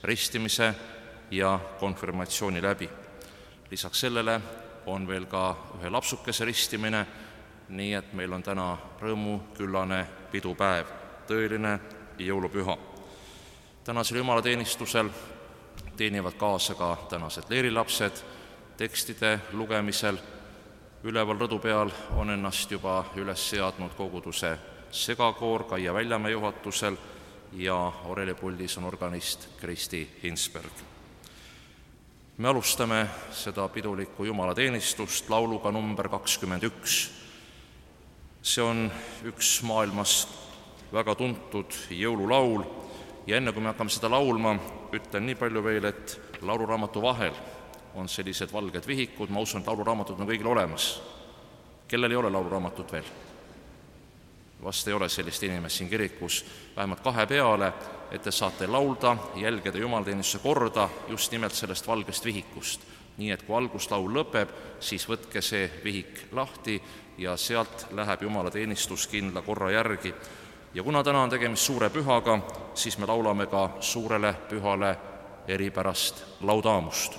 ristimise ja konfirmatsiooni läbi. Lisaks sellele on veel ka ühe lapsukese ristimine, nii et meil on täna rõõmuküllane pidupäev, tõeline jõulupüha. Tänasel jumalateenistusel teenivad kaasa ka tänased leerilapsed tekstide lugemisel. Üleval rõdu peal on ennast juba üles seadnud koguduse segakoor Kaia Väljamäe juhatusel ja orelipuldis on organist Kristi Hinsberg. Me alustame seda pidulikku jumalateenistust lauluga number 21. See on üks maailmas väga tuntud jõululaul ja enne kui me hakkame seda laulma, ütlen nii palju veel, et lauluraamatu vahel on sellised valged vihikud, ma usun, et lauluraamatud on kõigil olemas. Kellel ei ole lauluraamatut veel? Vast ei ole sellist inimest siin kirikus, vähemalt 2 peale, et te saate laulda, jälgida jumalateenistuse korda just nimelt sellest valgest vihikust. Nii et kui alguslaul lõpeb, siis võtke see vihik lahti ja sealt läheb jumalateenistus kindla korra järgi. Ja kuna täna on tegemist suure pühaga, siis me laulame ka suurele pühale eripärast laudaamust.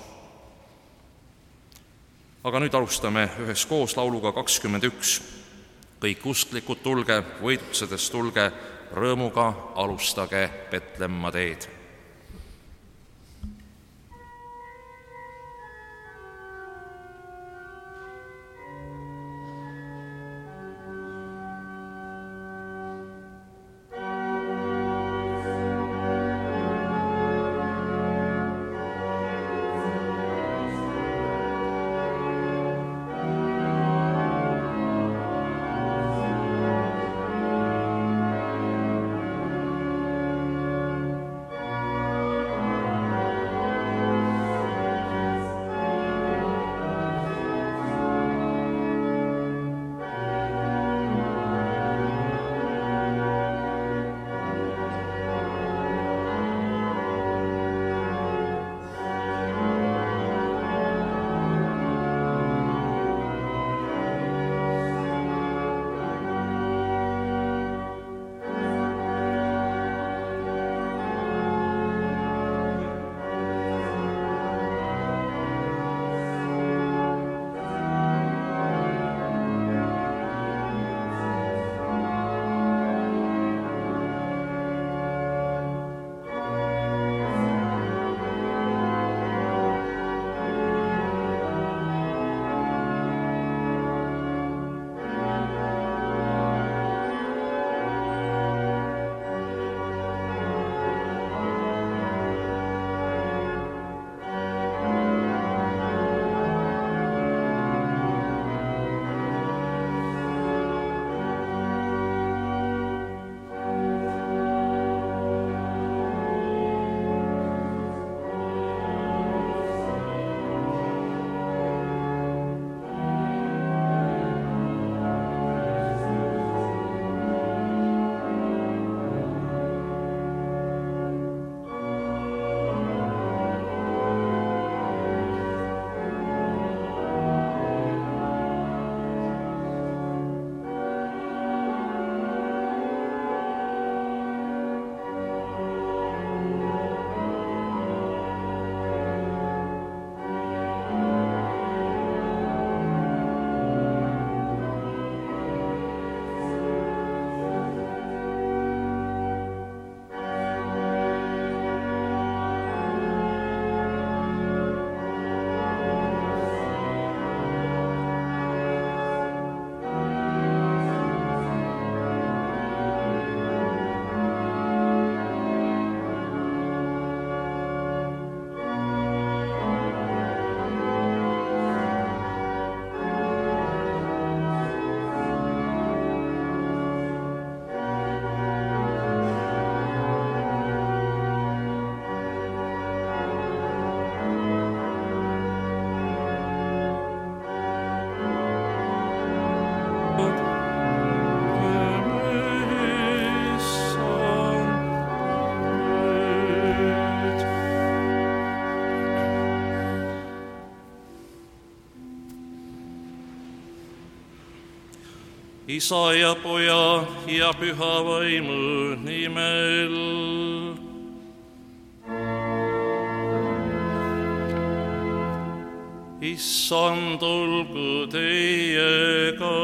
Aga nüüd alustame üheskoos lauluga 21. Kõik usklikud tulge, võidutsedes tulge, rõõmuga alustage Petlemma teed. Isa ja Poja ja Püha Vaimu nimel. Issand, olgu teiega.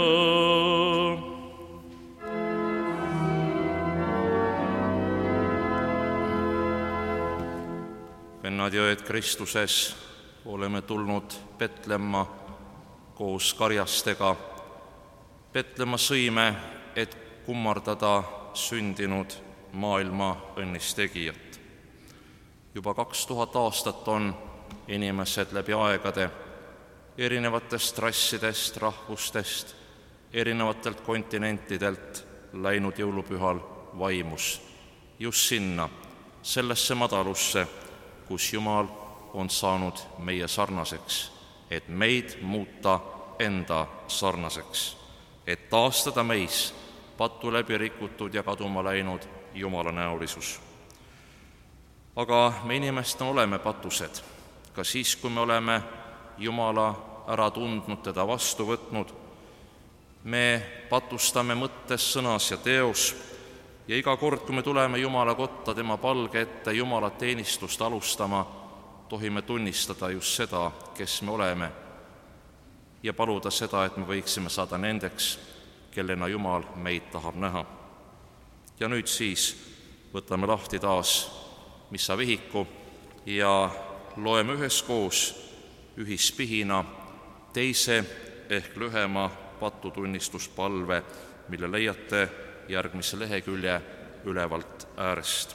Vennad ja õed Kristuses, oleme tulnud Petlemma koos karjastega. Petlemma sõime, et kummardada sündinud maailma õnnistegijat. Juba 2000 aastat on inimesed läbi aegade erinevatest rassidest, rahvustest, erinevatelt kontinentidelt läinud jõulupühal vaimus just sinna, sellesse madalusse, kus Jumal on saanud meie sarnaseks, et meid muuta enda sarnaseks, et taastada meis patu läbi rikutud ja kaduma läinud Jumala näolisus. Aga me inimestena oleme patused, ka siis, kui me oleme Jumala ära tundnud, teda vastu võtnud. Me patustame mõttes, sõnas ja teos ja iga kord, kui me tuleme Jumala kotta, tema palge ette Jumala teenistust alustama, tohime tunnistada just seda, kes me oleme ja paluda seda, et me võiksime saada nendeks, kellena Jumal meid tahab näha. Ja nüüd siis võtame lahti taas missavihiku ja loeme üheskoos ühispihina teise ehk lühema patutunnistuspalve, mille leiate järgmise lehekülje ülevalt äärest.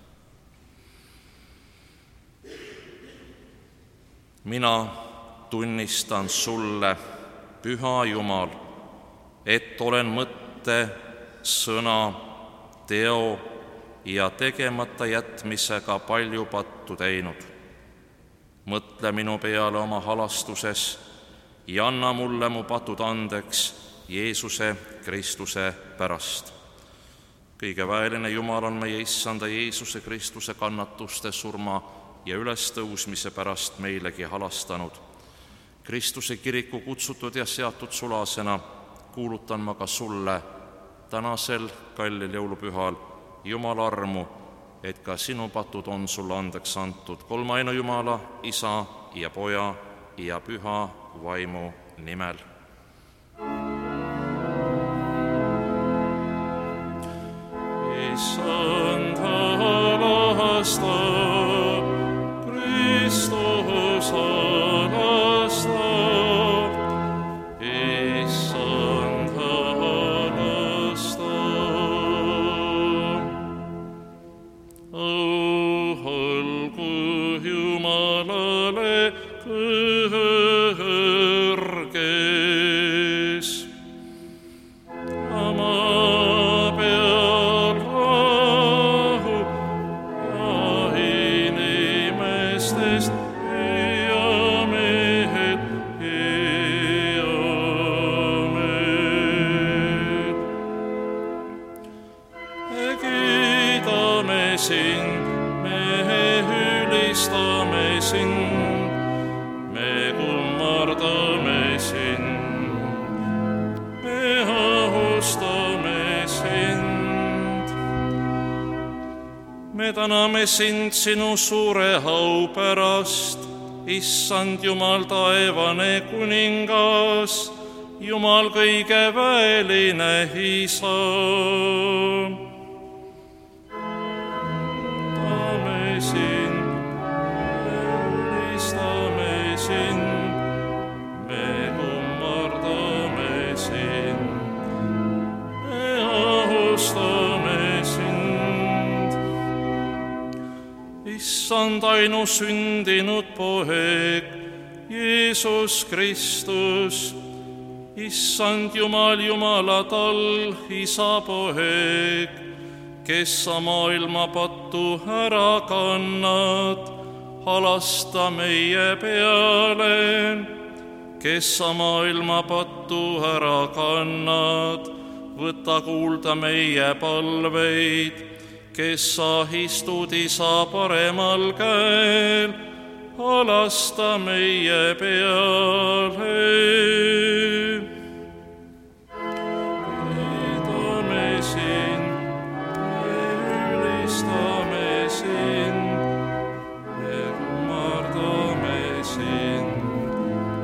Mina tunnistan sulle, püha Jumal, et olen mõtte, sõna, teo ja tegemata jätmisega palju pattu teinud. Mõtle minu peale oma halastuses ja anna mulle mu patud andeks Jeesuse Kristuse pärast. Kõige väeline Jumal on meie Issanda Jeesuse Kristuse kannatuste, surma ja ülestõusmise pärast meilegi halastanud. Kristuse kiriku kutsutud ja seatud sulasena kuulutan ma ka sulle tänasel kallil jõulupühal Jumala armu, et ka sinu patud on sulle andeks antud kolmainu Jumala, Isa ja Poja ja Püha Vaimu nimel. Issand halastab, Kristus halastab, Issand halastab. Olgu Jumalale kõrges, maa peal rahu ja inimestest heamehed, heamehed. Me kiidame sind, me ülistame sind, me kummardame sind, me austame sind. Me täname sind sinu suure au pärast, Issand Jumal, taevane kuningas, Jumal kõige väeline Isa. Issand ainusündinud poeg, Jeesus Kristus, Issand Jumal, Jumala tal, Isa poeg, kes sa maailma pattu ära kannad, halasta meie peale, kes sa maailma pattu ära kannad, võta kuulda meie palveid, kes sa istud Isa paremal käel, halasta meie peale. Kiidame sind, me ülistame sind, me kummardame sind,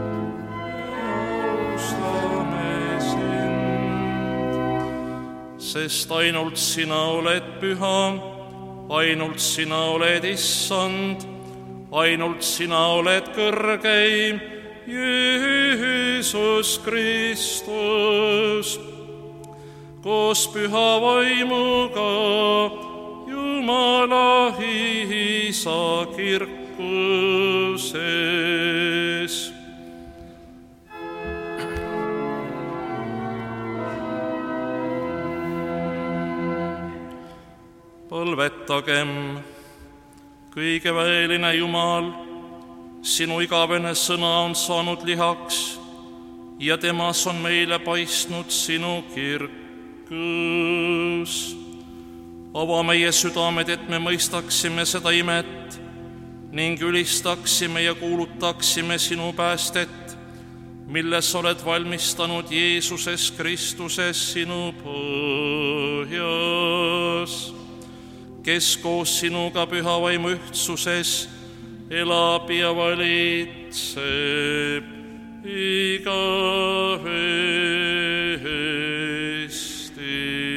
sest ainult sina oled püha, ainult sina oled issand, ainult sina oled kõrgeim, Jeesus Kristus. Koos püha vaimuga, Jumala Isa kirkuses. Palvetagem, kõigeväeline Jumal, sinu igavene sõna on saanud lihaks ja temas on meile paistnud sinu kirkus. Ava meie südamed, et me mõistaksime seda imet ning ülistaksime ja kuulutaksime sinu päästet, milles oled valmistanud Jeesuses Kristuses sinu põhjas, kes koos sinuga püha vaimu ühtsuses elab ja valitseb igavesti.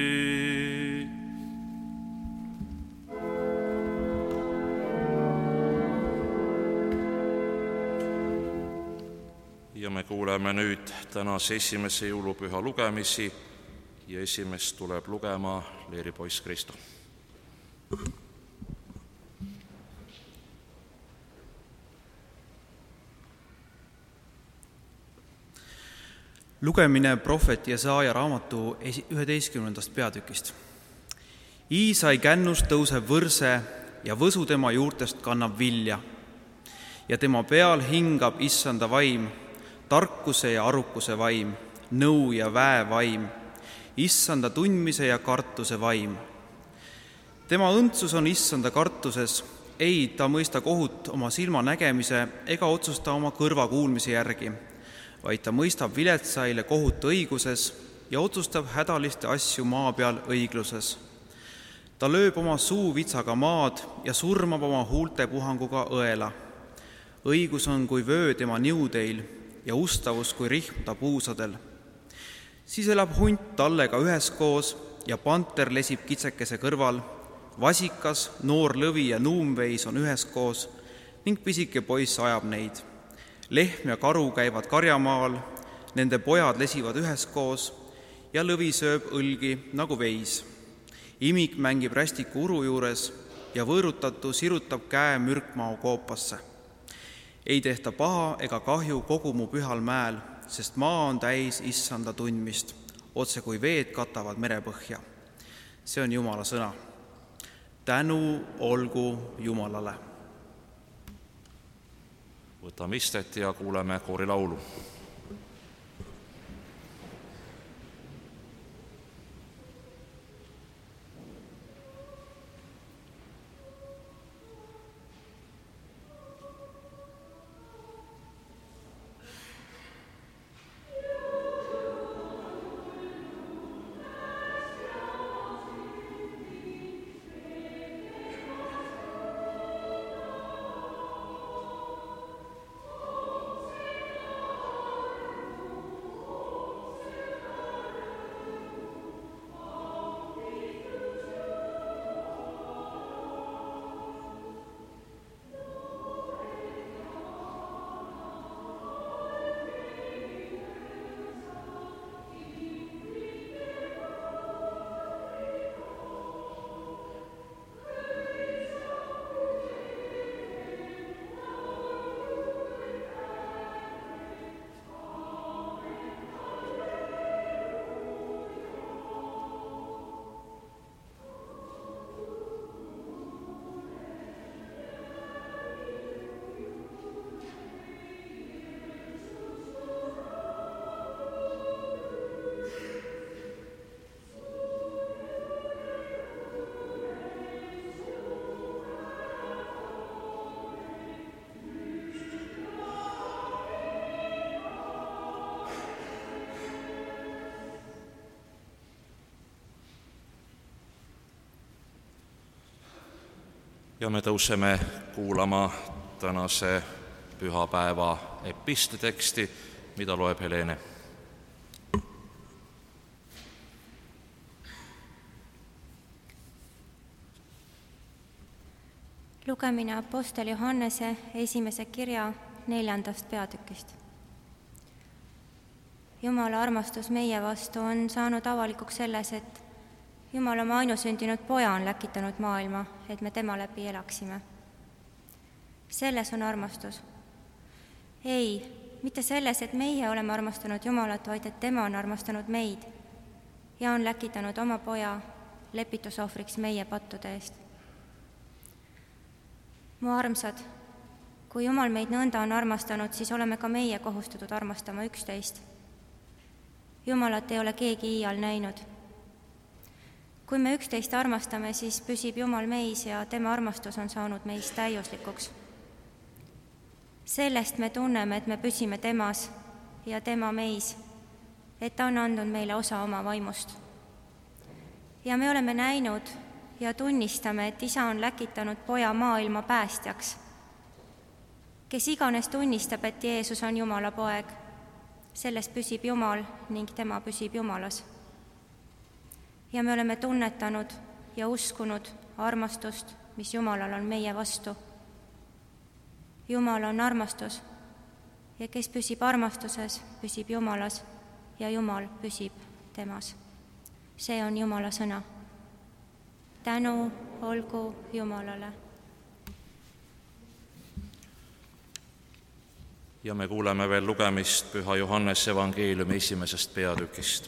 Ja me kuuleme nüüd tänase esimese jõulupüha lugemisi ja esimest tuleb lugema leeripoiss Kristo. Lugemine prohvet Jesaaja raamatu 11. peatükist. Iisai kännust tõuseb võrse ja võsu tema juurtest kannab vilja ja tema peal hingab issanda vaim, tarkuse ja arukuse vaim, nõu ja väe vaim, issanda tundmise ja kartuse vaim. Tema õndsus on issanda kartuses, ei, ta mõista kohut oma silma nägemise ega otsusta oma kõrva kuulmise järgi, vaid ta mõistab viletsaile kohut õiguses ja otsustab hädaliste asju maa peal õigluses. Ta lööb oma suu vitsaga maad ja surmab oma huulte puhanguga õela. Õigus on kui vöö tema niudeil ja ustavus kui rihm ta puusadel. Siis elab hunt tallega üheskoos ja panter lesib kitsekese kõrval, vasikas, noor lõvi ja nuumveis on üheskoos ning pisike poiss ajab neid. Lehm ja karu käivad karjamaal, nende pojad lesivad üheskoos ja lõvi sööb õlgi nagu veis. Imik mängib rästiku uru juures ja võõrutatu sirutab käe mürkmao koopasse. Ei tehta paha ega kahju kogu mu pühal mäel, sest maa on täis issanda tundmist, otse kui veed katavad merepõhja. See on Jumala sõna. Tänu olgu Jumalale. Võtame istet ja kuuleme koorilaulu. Ja me tõuseme kuulama tänase pühapäeva epistliteksti, mida loeb Helene. Lugemine Apostel Johannese esimese kirja 4. peatükist. Jumala armastus meie vastu on saanud avalikuks selles, et Jumal oma ainusündinud poja on läkitanud maailma, et me tema läbi elaksime. Selles on armastus. Ei, mitte selles, et meie oleme armastanud Jumalat, vaid et tema on armastanud meid ja on läkitanud oma poja lepitusohvriks meie pattude eest. Mu armsad, kui Jumal meid nõnda on armastanud, siis oleme ka meie kohustatud armastama üksteist. Jumalat ei ole keegi iial näinud. Kui me üksteist armastame, siis püsib Jumal meis ja tema armastus on saanud meis täiuslikuks. Sellest me tunneme, et me püsime temas ja tema meis, et ta on andnud meile osa oma vaimust. Ja me oleme näinud ja tunnistame, et Isa on läkitanud poja maailma päästjaks. Kes iganes tunnistab, et Jeesus on Jumala poeg, selles püsib Jumal ning tema püsib Jumalas. Ja me oleme tunnetanud ja uskunud armastust, mis Jumalal on meie vastu. Jumal on armastus ja kes püsib armastuses, püsib Jumalas ja Jumal püsib temas. See on Jumala sõna. Tänu olgu Jumalale. Ja me kuuleme veel lugemist Püha Johannese evangeeliumi 1. peatükist.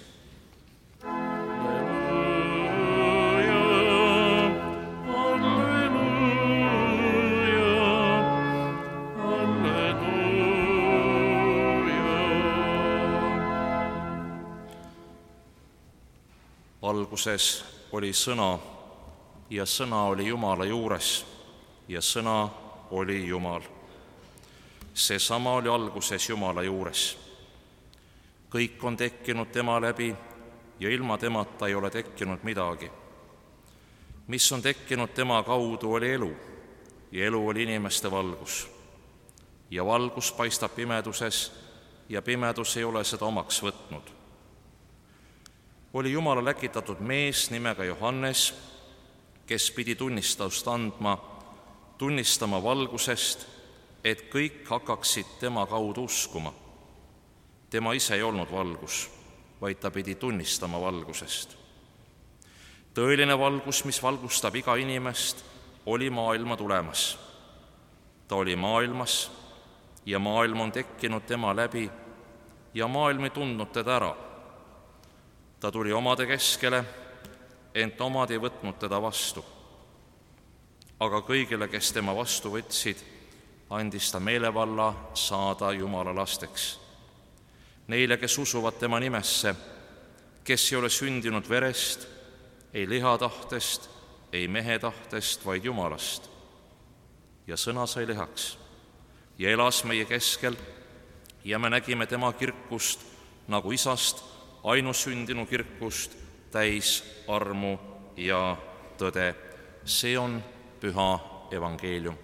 Alguses oli sõna ja sõna oli Jumala juures ja sõna oli Jumal. Seesama oli alguses Jumala juures. Kõik on tekkinud tema läbi ja ilma temata ei ole tekkinud midagi. Mis on tekkinud tema kaudu, oli elu ja elu oli inimeste valgus. Ja valgus paistab pimeduses ja pimedus ei ole seda omaks võtnud. Oli Jumala läkitatud mees nimega Johannes, kes pidi tunnistust andma, tunnistama valgusest, et kõik hakkaksid tema kaudu uskuma. Tema ise ei olnud valgus, vaid ta pidi tunnistama valgusest. Tõeline valgus, mis valgustab iga inimest, oli maailma tulemas. Ta oli maailmas ja maailm on tekkinud tema läbi ja maailm ei tundnud teda ära. Ta tuli omade keskele, ent omad ei võtnud teda vastu. Aga kõigile, kes tema vastu võtsid, andis ta meelevalla saada Jumala lasteks. Neile, kes usuvad tema nimesse, kes ei ole sündinud verest, ei lihatahtest, ei mehe tahtest, vaid Jumalast. Ja sõna sai lihaks ja elas meie keskel ja me nägime tema kirkust nagu isast ainusündinu kirkust täis armu ja tõde. See on püha evangeelium.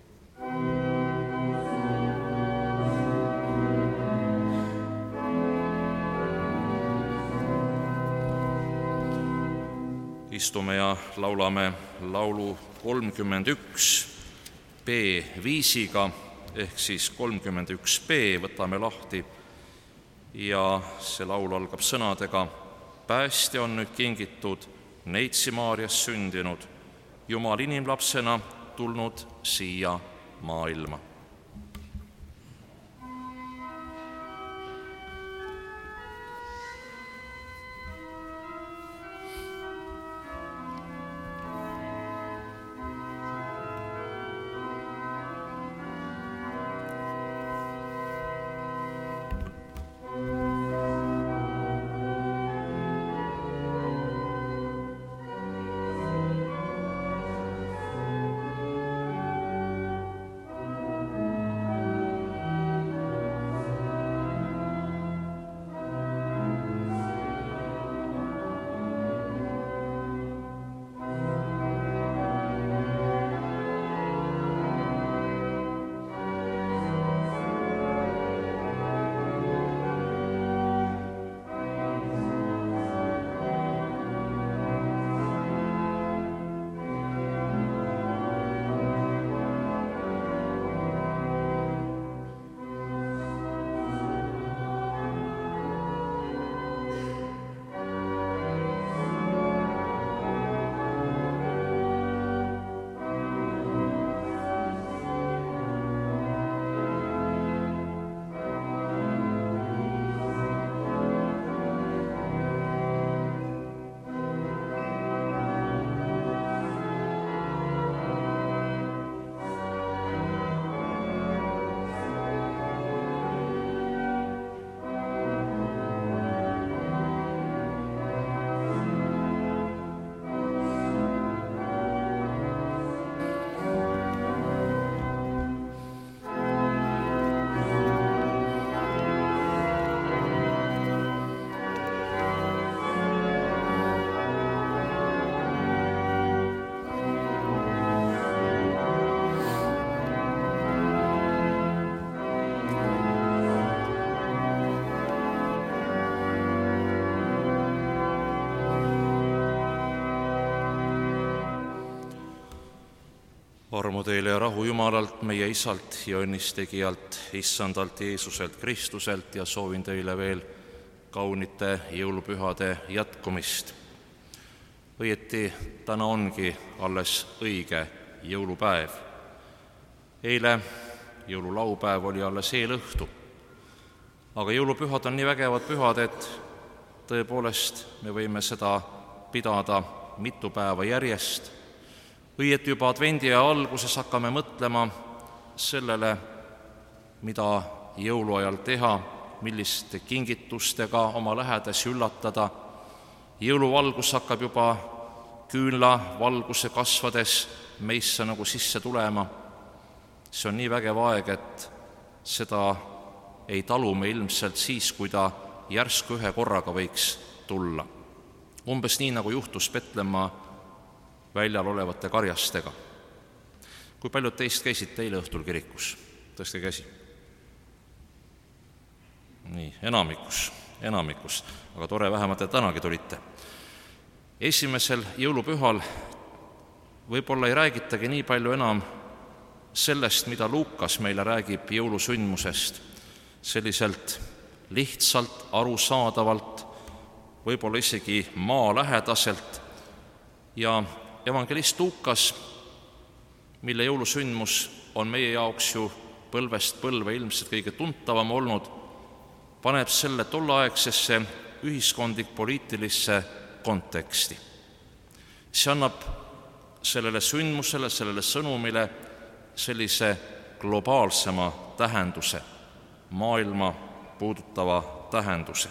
Istume ja laulame laulu 31 B5-ga ehk siis 31B, võtame lahti. Ja see laul algab sõnadega: päästja on nüüd kingitud, Neitsi Maarjas sündinud, Jumal inimlapsena tulnud siia maailma. armu teile ja rahu Jumalalt, meie Isalt ja õnnistegijalt, Issandalt Jeesuselt Kristuselt ja soovin teile veel kaunite jõulupühade jätkumist. Õieti täna ongi alles õige jõulupäev. Eile, jõululaupäev, oli alles eelõhtu. Aga jõulupühad on nii vägevad pühad, et tõepoolest me võime seda pidada mitu päeva järjest. Õieti juba advendiaja alguses hakkame mõtlema sellele, mida jõuluajal teha, milliste kingitustega oma lähedasi üllatada. Jõuluvalgus hakkab juba küünlavalguse kasvades meisse nagu sisse tulema. See on nii vägev aeg, et seda ei talu me ilmselt siis, kui ta järsku ühe korraga võiks tulla. Umbes nii, nagu juhtus Petlemma väljal olevate karjastega. Kui paljud teist käisid eile õhtul kirikus? Tõstke käsi. Nii, enamikus. Aga tore vähemalt, et tänagi tulite. Esimesel jõulupühal võib-olla ei räägitagi nii palju enam sellest, mida Luukas meile räägib jõulusündmusest, selliselt lihtsalt, arusaadavalt, võib-olla isegi maalähedaselt. Ja evangelist Luukas, mille jõulusündmus on meie jaoks ju põlvest põlve ilmselt kõige tuntavam olnud, paneb selle tolleaegsesse ühiskondlik-poliitilisse konteksti. See annab sellele sündmusele, sellele sõnumile sellise globaalsema tähenduse, maailma puudutava tähenduse.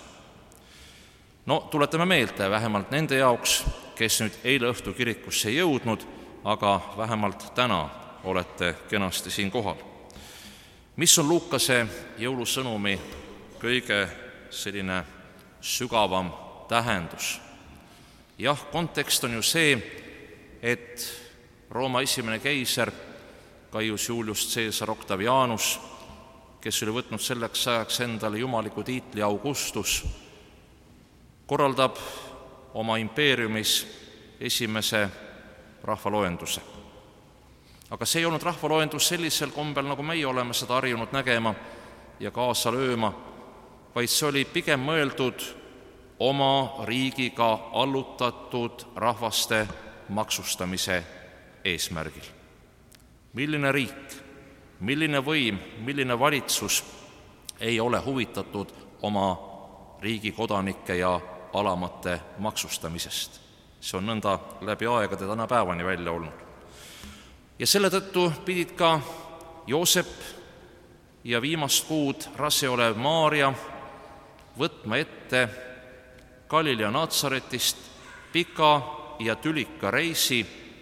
No, tuletame meelde vähemalt nende jaoks, kes nüüd eile õhtu kirikusse ei jõudnud, aga vähemalt täna olete kenasti siin kohal. Mis on Luukase jõulusõnumi kõige selline sügavam tähendus? Jah, kontekst on ju see, et Rooma esimene keiser Gaius Julius Caesar Octavianus, kes oli võtnud selleks ajaks endale jumaliku tiitli Augustus, korraldab oma impeeriumis esimese rahvaloenduse. Aga see ei olnud rahvaloendus sellisel kombel, nagu meie oleme seda harjunud nägema ja kaasa lööma, vaid see oli pigem mõeldud oma riigiga allutatud rahvaste maksustamise eesmärgil. Milline riik, milline võim, milline valitsus ei ole huvitatud oma riigi kodanike ja alamate maksustamisest. See on nõnda läbi aegade täna päevani välja olnud. Ja selle tõttu pidid ka Joosep ja viimast kuud rase olev Maaria võtma ette Galilea Natsaretist pika ja tülika reisi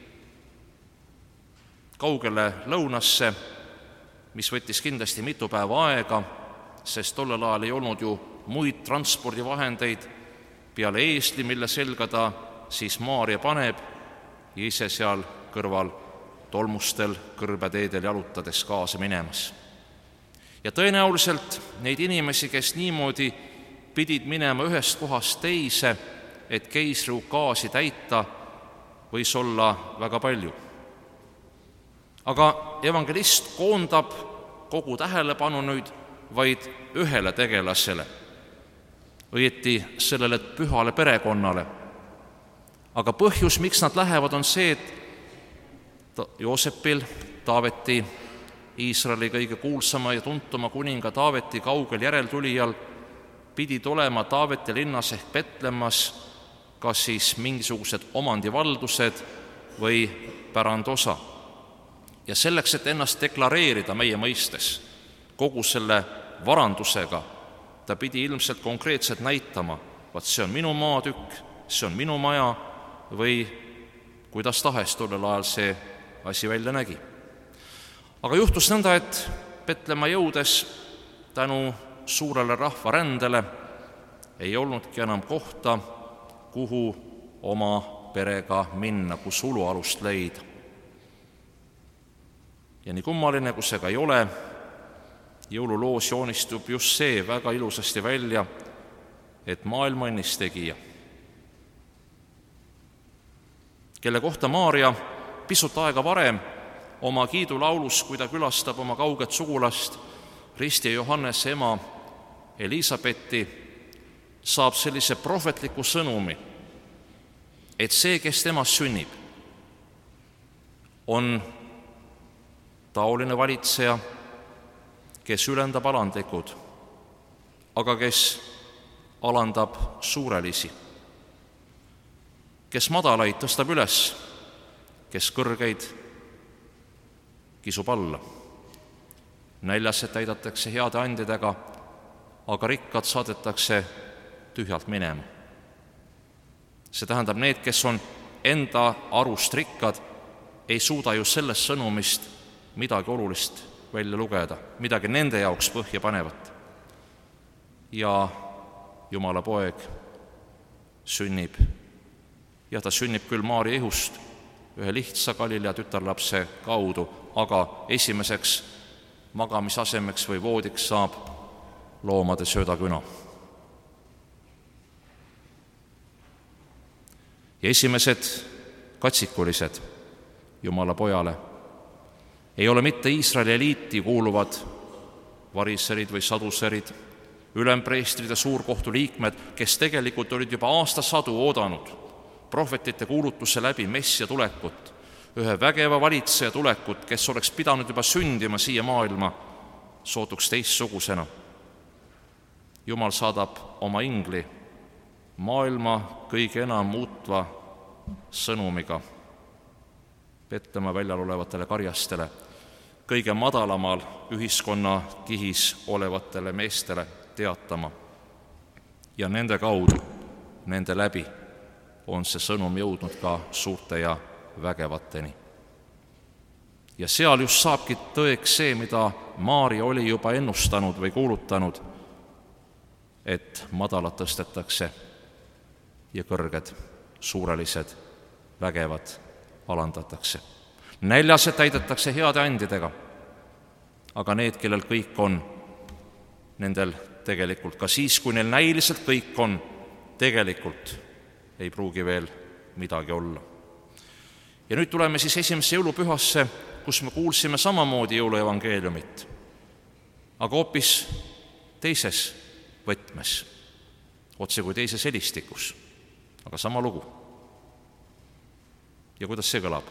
kaugele lõunasse, mis võttis kindlasti mitu päeva aega, sest tollel ajal ei olnud ju muid transpordivahendeid peale eesli, mille selga ta siis Maaria paneb ja ise seal kõrval tolmustel kõrbeteedel jalutades kaasa minemas. Ja tõenäoliselt neid inimesi, kes niimoodi pidid minema ühest kohast teise, et keisri ukaasi täita, võis olla väga palju. Aga evangelist koondab kogu tähelepanu nüüd vaid ühele tegelasele, õieti sellele pühale perekonnale. Aga põhjus, miks nad lähevad, on see, et Joosepil, Taaveti, Iisraeli kõige kuulsama ja tuntuma kuninga Taaveti kaugel järeltulijal, pidid olema Taaveti linnas ehk Petlemmas kas siis mingisugused omandivaldused või pärandosa. Ja selleks, et ennast deklareerida meie mõistes kogu selle varandusega, ta pidi ilmselt konkreetselt näitama, vaat see on minu maatükk, see on minu maja või kuidas tahes tollel ajal see asi välja nägi. Aga juhtus nõnda, et Petlemma jõudes tänu suurele rahvarändele ei olnudki enam kohta, kuhu oma perega minna, kus ulualust leida. Ja nii kummaline, kui see ka ei ole, jõululoos joonistub just see väga ilusasti välja, et maailma õnnistegija, kelle kohta Maaria pisut aega varem oma kiidulaulus, kui ta külastab oma kauget sugulast, Risti ja Johannese ema Elisabethi, saab sellise prohvetliku sõnumi, et see, kes temast sünnib, on taoline valitseja, kes ülendab alandlikud, aga kes alandab suurelisi, kes madalaid tõstab üles, kes kõrgeid kisub alla. Näljased täidetakse heade andidega, aga rikkad saadetakse tühjalt minema. See tähendab, need, kes on enda arust rikkad, ei suuda ju sellest sõnumist midagi olulist välja lugeda, midagi nende jaoks põhja panevat. Ja Jumala poeg sünnib, ja ta sünnib küll Maarja ihust ühe lihtsa Galilea tütarlapse kaudu, aga esimeseks magamisasemeks või voodiks saab loomade söödaküna. Ja esimesed katsikulised Jumala pojale ei ole mitte Iisraeli eliiti kuuluvad variserid või saduserid, ülempreestrid ja suurkohtu liikmed, kes tegelikult olid juba aastasadu oodanud prohvetite kuulutuse läbi Messia tulekut, ühe vägeva valitseja tulekut, kes oleks pidanud juba sündima siia maailma sootuks teistsugusena. Jumal saadab oma ingli maailma kõige enam muutva sõnumiga Petlemma väljal olevatele karjastele, kõige madalamal ühiskonna kihis olevatele meestele teatama. Ja nende kaudu, nende läbi on see sõnum jõudnud ka suurte ja vägevateni. Ja seal just saabki tõeks see, mida Maarja oli juba ennustanud või kuulutanud, et madalad tõstetakse ja kõrged, suurelised, vägevad alandatakse. Näljased täidetakse heade andidega, aga need, kellel kõik on, nendel tegelikult ka siis, kui neil näiliselt kõik on, tegelikult ei pruugi veel midagi olla. Ja nüüd tuleme siis esimesse jõulupühasse, kus me kuulsime samamoodi jõuluevangeeliumit, aga hoopis teises võtmes, otse kui teises helistikus, aga sama lugu. Ja kuidas see kõlab?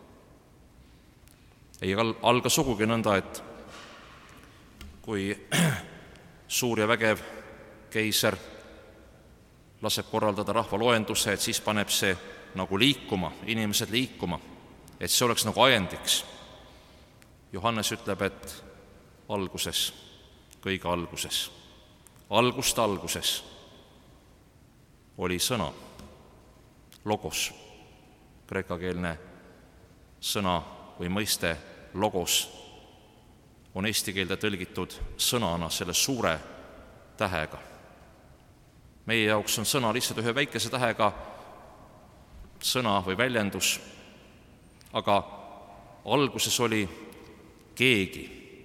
Ei alga sugugi nõnda, et kui suur ja vägev keiser laseb korraldada rahvaloenduse, et siis paneb see nagu liikuma, inimesed liikuma, et see oleks nagu ajendiks. Johannes ütleb, et alguses, kõige alguses, alguses oli sõna, logos, kreekakeelne sõna või mõiste logos on eesti keelde tõlgitud sõnana selle suure tähega. Meie jaoks on sõna lihtsalt ühe väikese tähega sõna või väljendus, aga alguses oli keegi.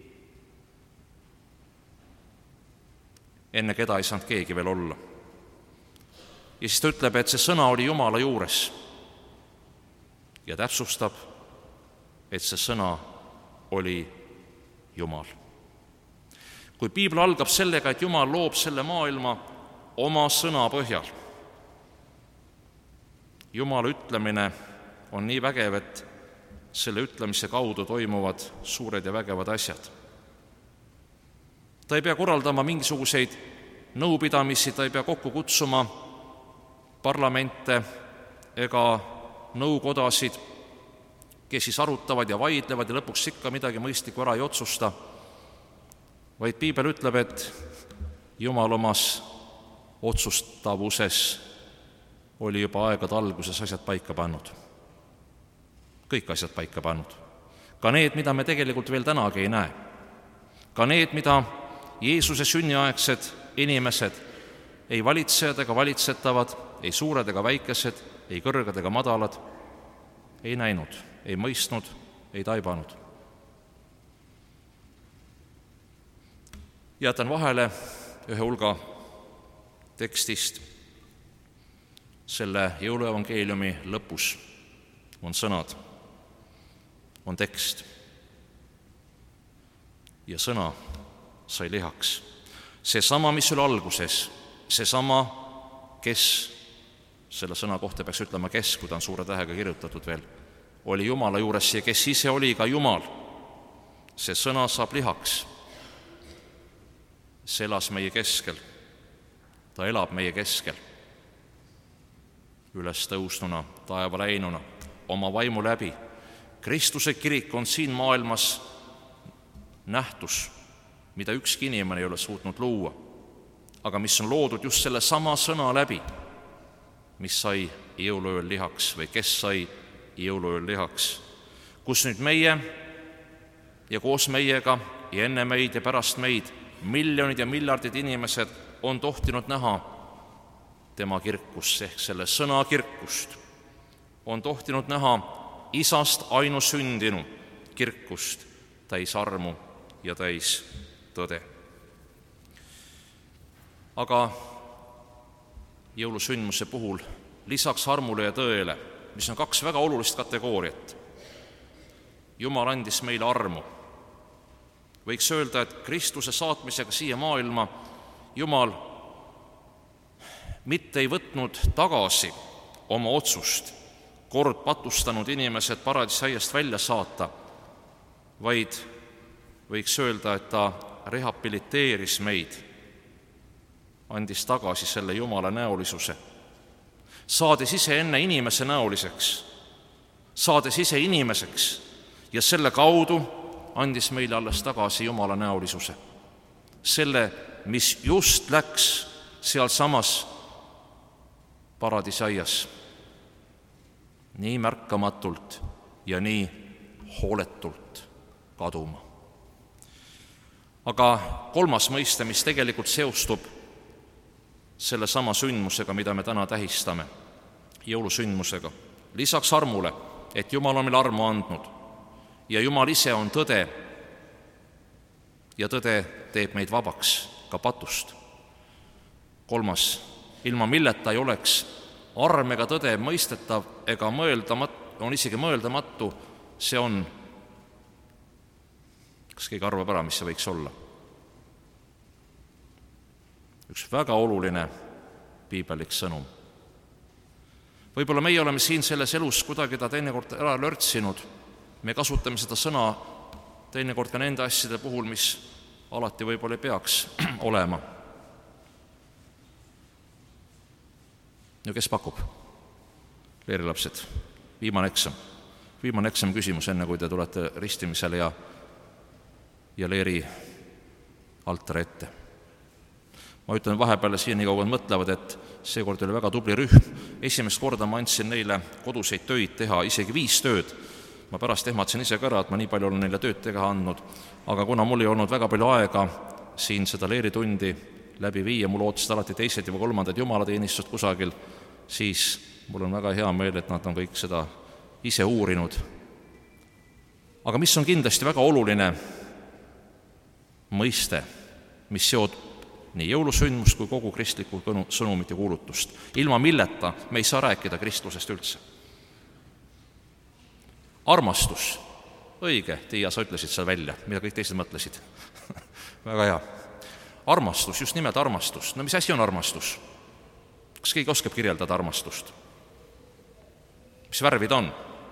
Enne keda ei saanud keegi veel olla. Ja siis ta ütleb, et see sõna oli Jumala juures ja täpsustab, et see sõna oli Jumal. Kui piibel algab sellega, et Jumal loob selle maailma oma sõna põhjal, Jumala ütlemine on nii vägev, et selle ütlemise kaudu toimuvad suured ja vägevad asjad. Ta ei pea korraldama mingisuguseid nõupidamisi, ta ei pea kokku kutsuma parlamente ega nõukodasid, kes siis arutavad ja vaidlevad ja lõpuks ikka midagi mõistlikku ära ei otsusta, vaid piibel ütleb, et Jumal omas otsustavuses oli juba aegade alguses asjad paika pannud. Kõik asjad paika pannud. Ka need, mida me tegelikult veel tänagi ei näe. Ka need, mida Jeesuse sünniaegsed inimesed, ei valitsejad ega valitsetavad, ei suured ega väikesed, ei kõrged ega madalad, ei näinud, ei mõistnud, ei taibanud. Jätan vahele ühe hulga tekstist. Selle jõuluevangeeliumi lõpus on sõnad, on tekst. ja sõna sai lihaks. Seesama, mis oli alguses, seesama, kes, selle sõna kohta peaks ütlema kes, kui ta on suure tähega kirjutatud veel, oli Jumala juures ja kes ise oli ka Jumal. See sõna saab lihaks. See elas meie keskel. Ta elab meie keskel. Üles tõusnuna, taeva läinuna, oma vaimu läbi. Kristuse kirik on siin maailmas nähtus, mida ükski inimene ei ole suutnud luua, aga mis on loodud just selle sama sõna läbi, mis sai jõuluööl lihaks või kes sai jõuluööl lihaks, kus nüüd meie ja koos meiega ja enne meid ja pärast meid miljonid ja miljardid inimesed on tohtinud näha tema kirkust ehk selle sõna kirkust, on tohtinud näha Isast ainusündinu kirkust täis armu ja täis tõde. Aga jõulusündmuse puhul lisaks armule ja tõele, mis on kaks väga olulist kategooriat, Jumal andis meile armu. Võiks öelda, et Kristuse saatmisega siia maailma Jumal mitte ei võtnud tagasi oma otsust kord patustanud inimesed paradiisiaiast välja saata, vaid võiks öelda, et ta rehabiliteeris meid, andis tagasi selle Jumala näolisuse, saades ise enne inimese näoliseks, saades ise inimeseks ja selle kaudu andis meile alles tagasi Jumala näolisuse. Selle, mis just läks sealsamas paradiisiaias nii märkamatult ja nii hooletult kaduma. Aga kolmas mõiste, mis tegelikult seostub selle sama sündmusega, mida me täna tähistame, jõulusündmusega, lisaks armule, et Jumal on meile armu andnud ja Jumal ise on tõde ja tõde teeb meid vabaks ka patust. Kolmas, ilma milleta ei oleks arm ega tõde mõistetav ega on isegi mõeldamatu, see on, kas keegi arvab ära, mis see võiks olla? Üks väga oluline piibellik sõnum. Võib-olla meie oleme siin selles elus kuidagi ta teinekord ära lörtsinud, me kasutame seda sõna teinekord ka nende asjade puhul, mis alati võib-olla ei peaks olema. Ja kes pakub? Leerilapsed. Viimane eksam küsimus, enne kui te tulete ristimisele ja leeri altari ette. Ma ütlen vahepeal siin nii kaua mõtlevad, et seekord oli väga tubli rühm. Esimest korda ma andsin neile koduseid töid teha, isegi 5 tööd. Ma pärast ehmatasin ise ka ära, et ma nii palju olen neile tööd teha andnud. Aga kuna mul ei olnud väga palju aega siin seda leeritundi läbi viia, mul ootasid alati 2. ja 3. jumalateenistust kusagil, siis mul on väga hea meel, et nad on kõik seda ise uurinud. Aga mis on kindlasti väga oluline mõiste, mis seob nii jõulusündmust kui kogu kristlikku sõnumit ja kuulutust, ilma milleta me ei saa rääkida Kristlusest üldse. Armastus. Õige, Tiia, sa ütlesid seal välja, mida kõik teised mõtlesid. Väga hea. Armastus, just nimelt armastus. No mis asi on armastus? Kas keegi oskab kirjeldada armastust? Mis värvid on?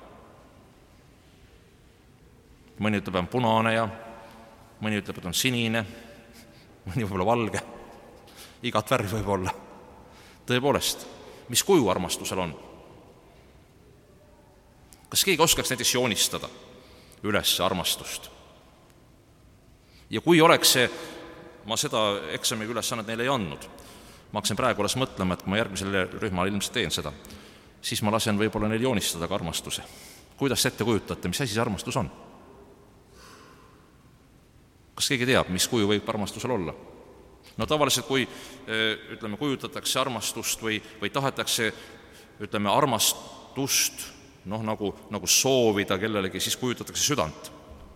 Mõni ütleb, on punane ja mõni ütleb, et on sinine, mõni võib-olla valge. Igat värvi võib olla. Tõepoolest, mis kuju armastusel on? Kas keegi oskaks näiteks joonistada üles armastust? Ja kui oleks see, ma seda eksamiga ülesannet neile ei andnud, ma hakkasin praegu alles mõtlema, et kui ma järgmisel rühmal ilmselt teen seda, siis ma lasen võib-olla neil joonistada ka armastuse. Kuidas ette kujutate, mis asi see armastus on? Kas keegi teab, mis kuju võib armastusel olla? No tavaliselt, kui kujutatakse armastust või tahetakse armastust nagu soovida kellelegi, siis kujutatakse südant.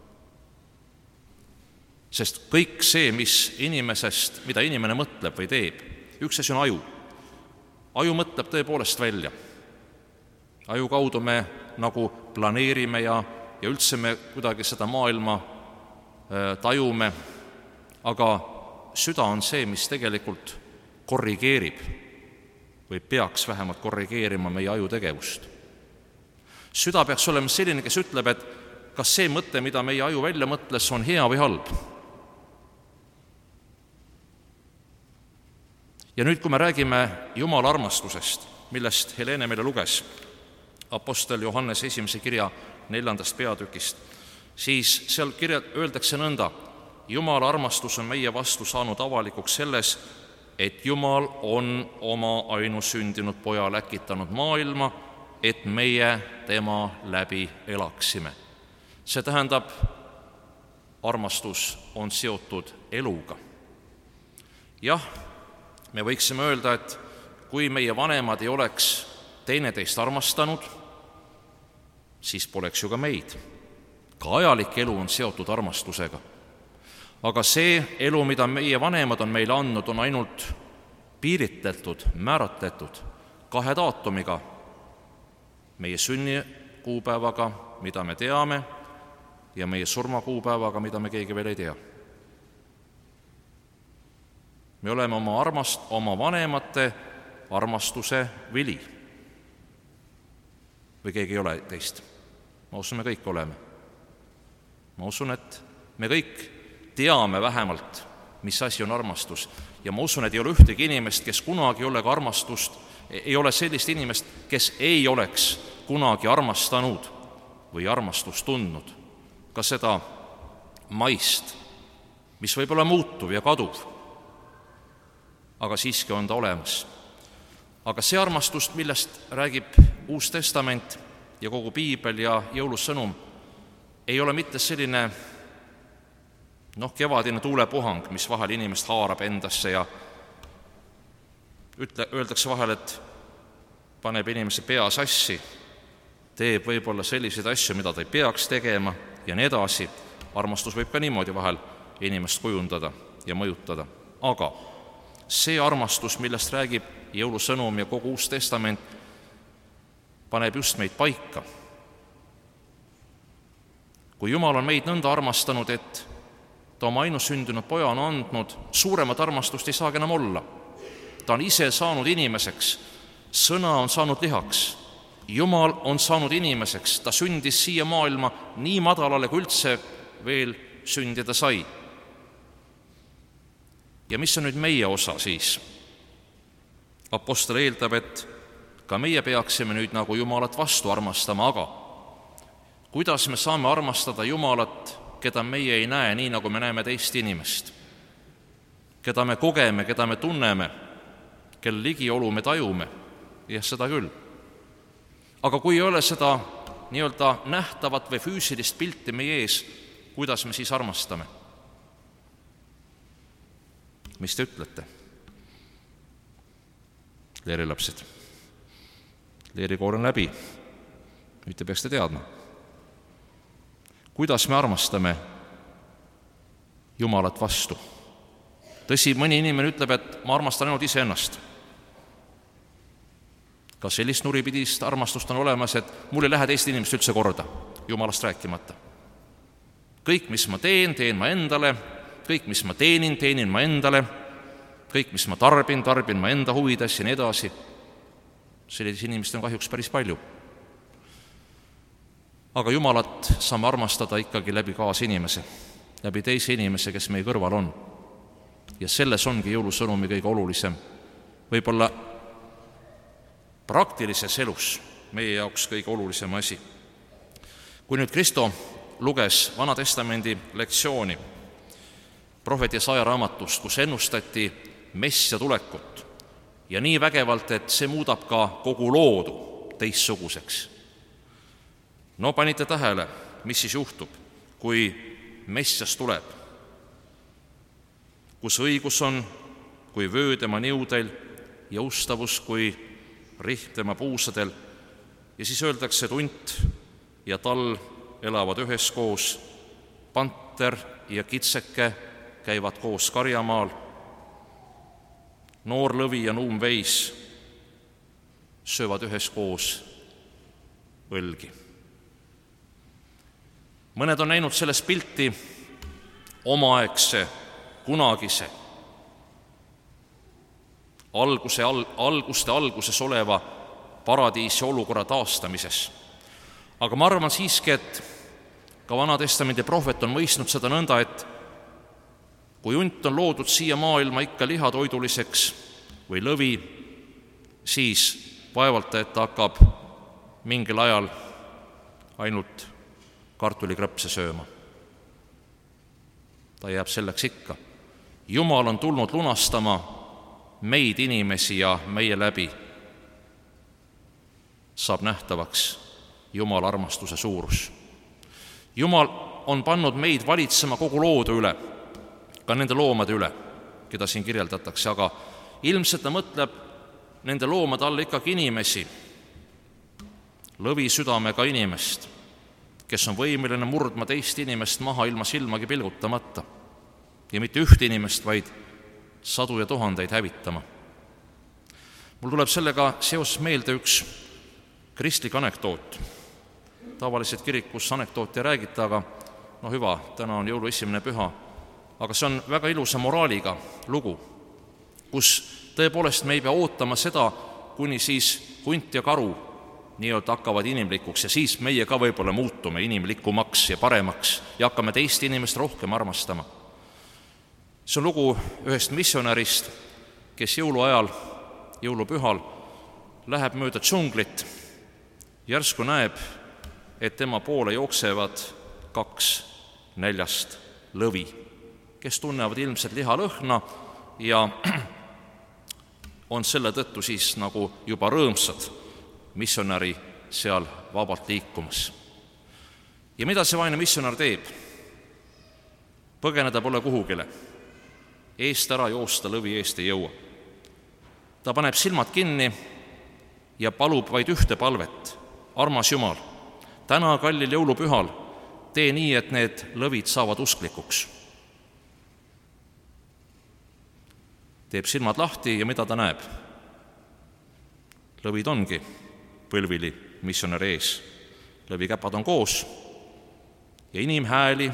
Sest kõik see, mida inimene mõtleb või teeb, üks asi on aju. Aju mõtleb tõepoolest välja. Aju kaudu me nagu planeerime ja üldse me kuidagi seda maailma tajume, aga süda on see, mis tegelikult korrigeerib või peaks vähemalt korrigeerima meie ajutegevust. Süda peaks olema selline, kes ütleb, et kas see mõte, mida meie aju välja mõtles, on hea või halb. Ja nüüd, kui me räägime Jumala armastusest, millest Helene meile luges, apostel Johannes 1. kirja 4. peatükist, siis seal öeldakse nõnda: Jumala armastus on meie vastu saanud avalikuks selles, et Jumal on oma ainusündinud poja läkitanud maailma, et meie tema läbi elaksime. See tähendab, armastus on seotud eluga. Jah, me võiksime öelda, et kui meie vanemad ei oleks teineteist armastanud, siis poleks ju ka meid. Ka ajalik elu on seotud armastusega. Aga see elu, mida meie vanemad on meile andnud, on ainult piiritletud, määratletud 2 daatumiga: meie sünnikuupäevaga, mida me teame, ja meie surmakuupäevaga, mida me keegi veel ei tea. Me oleme oma vanemate armastuse vili. Või keegi ei ole teist? Ma usun, me kõik oleme. Ma usun, et me kõik teame vähemalt, mis asi on armastus. Ja ma usun, et ei ole ühtegi inimest, kes kunagi ei ole ka armastust, ei ole sellist inimest, kes ei oleks kunagi armastanud või armastust tundnud. Ka seda maist, mis võib olla muutuv ja kaduv, aga siiski on ta olemas. Aga see armastus, millest räägib Uus Testament ja kogu piibel ja jõulusõnum, ei ole mitte selline kevadine tuulepuhang, mis vahel inimest haarab endasse ja öeldakse vahel, et paneb inimese pea sassi, teeb võib-olla selliseid asju, mida ta ei peaks tegema ja nii edasi. Armastus võib ka niimoodi vahel inimest kujundada ja mõjutada. Aga see armastus, millest räägib jõulusõnum ja kogu Uus Testament, paneb just meid paika. Kui Jumal on meid nõnda armastanud, et ta oma ainusündinud poja on andnud, suuremat armastust ei saagi enam olla. Ta on ise saanud inimeseks, sõna on saanud lihaks, Jumal on saanud inimeseks, ta sündis siia maailma nii madalale, kui üldse veel sündida sai. Ja mis on nüüd meie osa siis? Apostel eeldab, et ka meie peaksime nüüd nagu Jumalat vastu armastama, aga kuidas me saame armastada Jumalat, keda meie ei näe nii, nagu me näeme teist inimest, keda me kogeme, keda me tunneme, kelle ligiolu me tajume? Jah, seda küll. Aga kui ei ole seda nii-öelda nähtavat või füüsilist pilti meie ees, kuidas me siis armastame? Mis te ütlete? Leerilapsed. Leerikoor on läbi. Nüüd te peaksite teadma. Kuidas me armastame Jumalat vastu? Tõsi, mõni inimene ütleb, et ma armastan ainult iseennast. Ka sellist nuripidist armastust on olemas, et mul ei lähe teist inimest üldse korda, Jumalast rääkimata. Kõik, mis ma teen ma endale, kõik, mis ma teenin ma endale, kõik, mis ma tarbin ma enda huvides ja nii edasi. Sellise inimest on kahjuks päris palju. Aga Jumalat saame armastada ikkagi läbi kaasinimese, läbi teise inimese, kes meie kõrval on. Ja selles ongi jõulusõnumi kõige olulisem. Võib-olla praktilises elus meie jaoks kõige olulisem asi. Kui nüüd Kristo luges Vana Testamendi lektsiooni prohvet Jesaja raamatust, kus ennustati Messia tulekut ja nii vägevalt, et see muudab ka kogu loodu teistsuguseks. No panite tähele, mis siis juhtub, kui Messias tuleb, kus õigus on, kui vöö tema niudel, jõustavus kui rihm tema puusadel, ja siis öeldakse, et hunt ja tall elavad üheskoos, panter ja kitseke käivad koos karjamaal, noor lõvi ja nuum veis söövad üheskoos õlgi. Mõned on näinud selles pilti omaaegse, kunagise, alguste alguses oleva paradiisi olukorra taastamises. Aga ma arvan siiski, et ka Vana-testamendi prohvet on mõistnud seda nõnda, et kui hunt on loodud siia maailma ikka lihatoiduliseks või lõvi, siis vaevalt, et ta hakkab mingil ajal ainult kartulikrõpse sööma. Ta jääb selleks ikka. Jumal on tulnud lunastama meid inimesi ja meie läbi saab nähtavaks Jumala armastuse suurus. Jumal on pannud meid valitsema kogu loodu üle, ka nende loomade üle, keda siin kirjeldatakse, aga ilmselt ta mõtleb nende loomade alla ikkagi inimesi, lõvi südamega inimest, kes on võimeline murdma teist inimest maha ilma silmagi pilgutamata ja mitte ühte inimest, vaid sadu ja tuhandeid hävitama. Mul tuleb sellega seoses meelde üks kristlik anekdoot. Tavaliselt kirikus anekdooti ei räägita, aga hüva, täna on jõulu esimene püha, aga see on väga ilusa moraaliga lugu, kus tõepoolest me ei pea ootama seda, kuni siis hunt ja karu nii-öelda hakkavad inimlikuks ja siis meie ka võib-olla muutume inimlikumaks ja paremaks ja hakkame teist inimest rohkem armastama. See on lugu ühest missionärist, kes jõuluajal, jõulupühal läheb mööda džunglit, järsku näeb, et tema poole jooksevad 2 näljast lõvi, kes tunnevad ilmselt lihalõhna ja on selle tõttu siis nagu juba rõõmsad missionäri seal vabalt liikumas. Ja mida see vaene missionär teeb? Põgeneda pole kuhugile. Eest ära joosta lõvi eest ei jõua. Ta paneb silmad kinni ja palub vaid ühte palvet. Armas Jumal, täna kallil jõulupühal tee nii, et need lõvid saavad usklikuks. Teeb silmad lahti ja mida ta näeb? Lõvid ongi põlvili missionäri ees. Lõvikäpad on koos ja inimhääli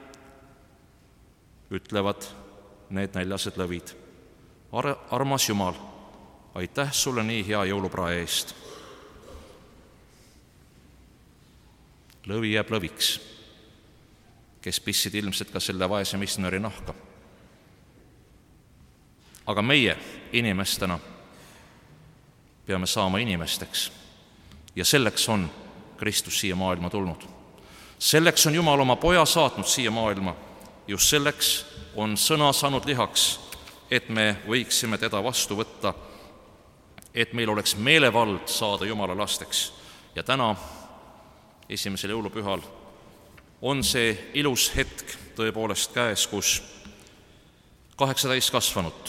ütlevad need näljased lõvid. Armas Jumal, aitäh sulle nii hea jõuluprae eest. Lõvi jääb lõviks, kes pissid ilmselt ka selle vaese missionäri nahka. Aga meie inimestena peame saama inimesteks ja selleks on Kristus siia maailma tulnud. Selleks on Jumal oma poja saatnud siia maailma, just selleks on sõna saanud lihaks, et me võiksime teda vastu võtta, et meil oleks meelevald saada Jumala lasteks. Ja täna, esimesel jõulupühal, on see ilus hetk tõepoolest käes, kus 8 täiskasvanut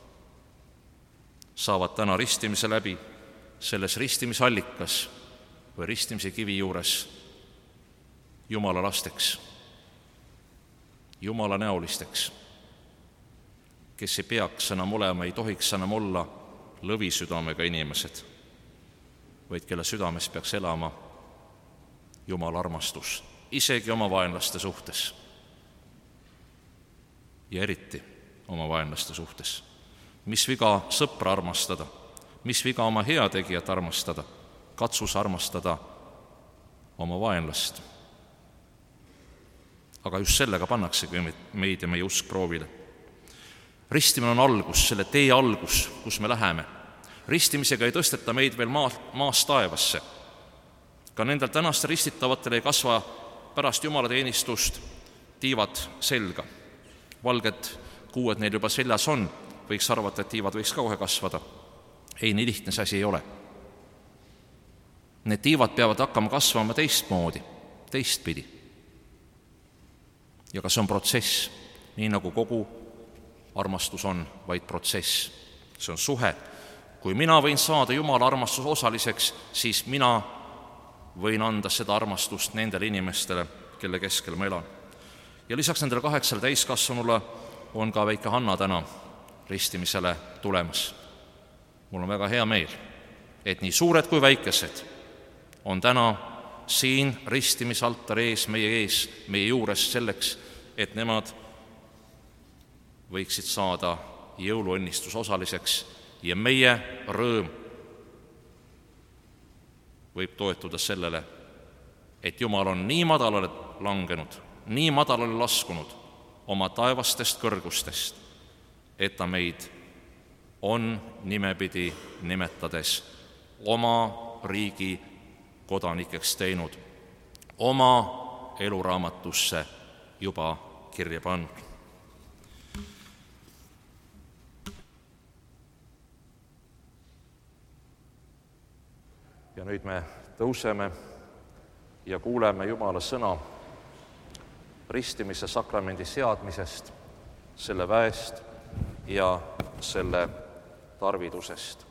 saavad täna ristimise läbi selles ristimisallikas või ristimise kivi juures Jumala lasteks, Jumala näolisteks, kes ei peaks enam olema, ei tohiks enam olla lõvisüdamega inimesed, vaid kelle südames peaks elama Jumala armastus, isegi oma vaenlaste suhtes ja eriti oma vaenlaste suhtes. Mis viga sõpra armastada, mis viga oma heategijat armastada, katsus armastada oma vaenlast. Aga just sellega pannaksegi meid ja meie usk proovile. Ristimine on algus, selle tee algus, kus me läheme. Ristimisega ei tõsteta meid veel maast taevasse. Ka nendel tänastel ristitavatel ei kasva pärast jumalateenistust tiivad selga. Valged kuued neil juba seljas on, võiks arvata, et tiivad võiks ka kohe kasvada. Ei, nii lihtne see asi ei ole. Need tiivad peavad hakkama kasvama teistmoodi, teistpidi. Ja ka see on protsess, nii nagu kogu armastus on vaid protsess. See on suhe. Kui mina võin saada Jumala armastuse osaliseks, siis mina võin anda seda armastust nendele inimestele, kelle keskel ma elan. Ja lisaks nendele 8 täiskasvanule on ka väike Hanna täna ristimisele tulemas. Mul on väga hea meel, et nii suured kui väikesed on täna siin ristimisaltar ees, meie juures selleks, et nemad võiksid saada jõuluõnnistuse osaliseks ja meie rõõm võib toetuda sellele, et Jumal on nii madalale langenud, nii madalale laskunud oma taevastest kõrgustest, et ta meid on nimepidi nimetades oma riigi kodanikeks teinud, oma eluraamatusse juba kirja pannud. Ja nüüd me tõuseme ja kuuleme Jumala sõna ristimise sakramendi seadmisest, selle väest ja selle tarvidusest.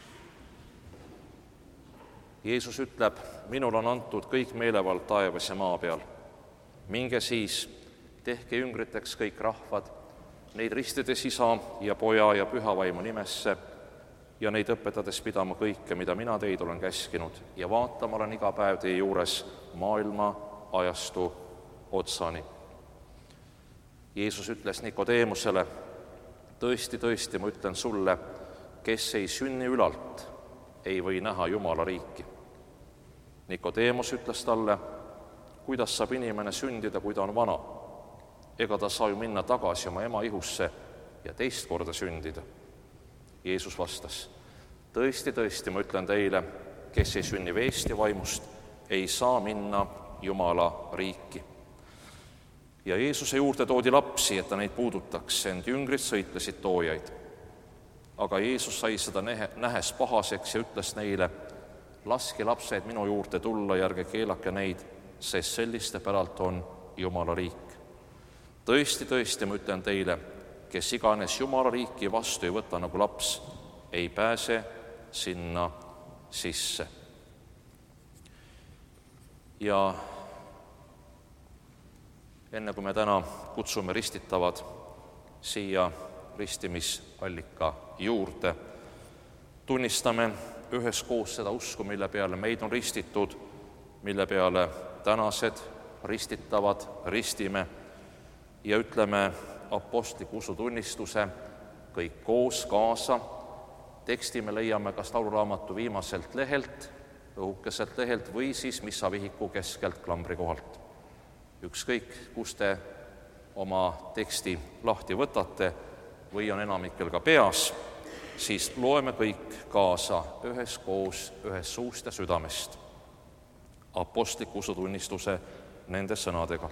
Jeesus ütleb, minul on antud kõik meelevald taevas ja maa peal. Minge siis, tehke jüngriteks kõik rahvad, neid ristides Isa ja Poja ja Püha Vaimu nimesse ja neid õpetades pidama kõike, mida mina teid olen käskinud, ja vaatama olen iga päev teie juures maailma ajastu otsani. Jeesus ütles Nikodeemusele, tõesti, tõesti, ma ütlen sulle, kes ei sünni ülalt, ei või näha Jumala riiki. Nikodeemus ütles talle, kuidas saab inimene sündida, kui ta on vana? Ega ta saa ju minna tagasi oma ema ihusse ja teist korda sündida. Jeesus vastas, tõesti, tõesti, ma ütlen teile, kes ei sünni veest ja vaimust, ei saa minna Jumala riiki. Ja Jeesuse juurde toodi lapsi, et ta neid puudutaks, ent jüngrid sõitlesid toojaid. Aga Jeesus sai seda nähes pahaseks ja ütles neile, laske lapsed minu juurde tulla ja ärge keelake neid, sest selliste päralt on Jumala riik. Tõesti, tõesti, ma ütlen teile, kes iganes Jumala riiki vastu ei võta nagu laps, ei pääse sinna sisse. Ja enne kui me täna kutsume ristitavad siia ristimisallika juurde, tunnistame üheskoos seda usku, mille peale meid on ristitud, mille peale tänased ristitavad ristime ja ütleme apostliku usutunnistuse kõik koos kaasa. Teksti me leiame kas lauluraamatu viimaselt lehelt, õhukeselt lehelt või siis missavihiku keskelt klambri kohalt. Ükskõik, kus te oma teksti lahti võtate või on enamikel ka peas, siis loeme kõik kaasa üheskoos, ühest suust ja südamest apostliku usutunnistuse nende sõnadega.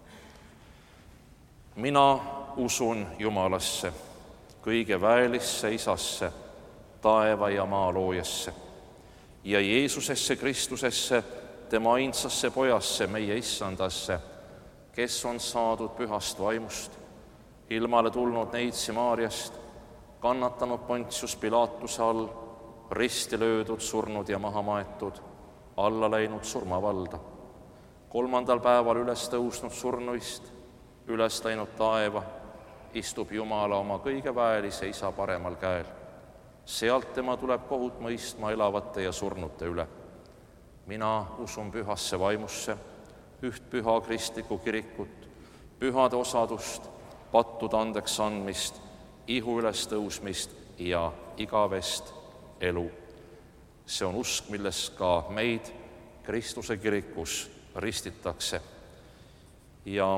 Mina usun Jumalasse, kõige väelisse Isasse, taeva ja maa loojasse ja Jeesusesse Kristusesse, tema ainsasse Pojasse, meie Issandasse, kes on saadud pühast vaimust, ilmale tulnud Neitsi Maarjast, kannatanud Pontius Pilatuse all, risti löödud, surnud ja maha maetud, alla läinud surmavalda. 3. päeval üles tõusnud surnuist, üles läinud taeva, istub Jumala oma kõige väelise Isa paremal käel. Sealt tema tuleb kohut mõistma elavate ja surnute üle. Mina usun pühasse vaimusse, üht püha kristlikku kirikut, pühade osadust, pattude andeks andmist, ihu üles tõusmist ja igavest elu. See on usk, milles ka meid Kristuse kirikus ristitakse. Ja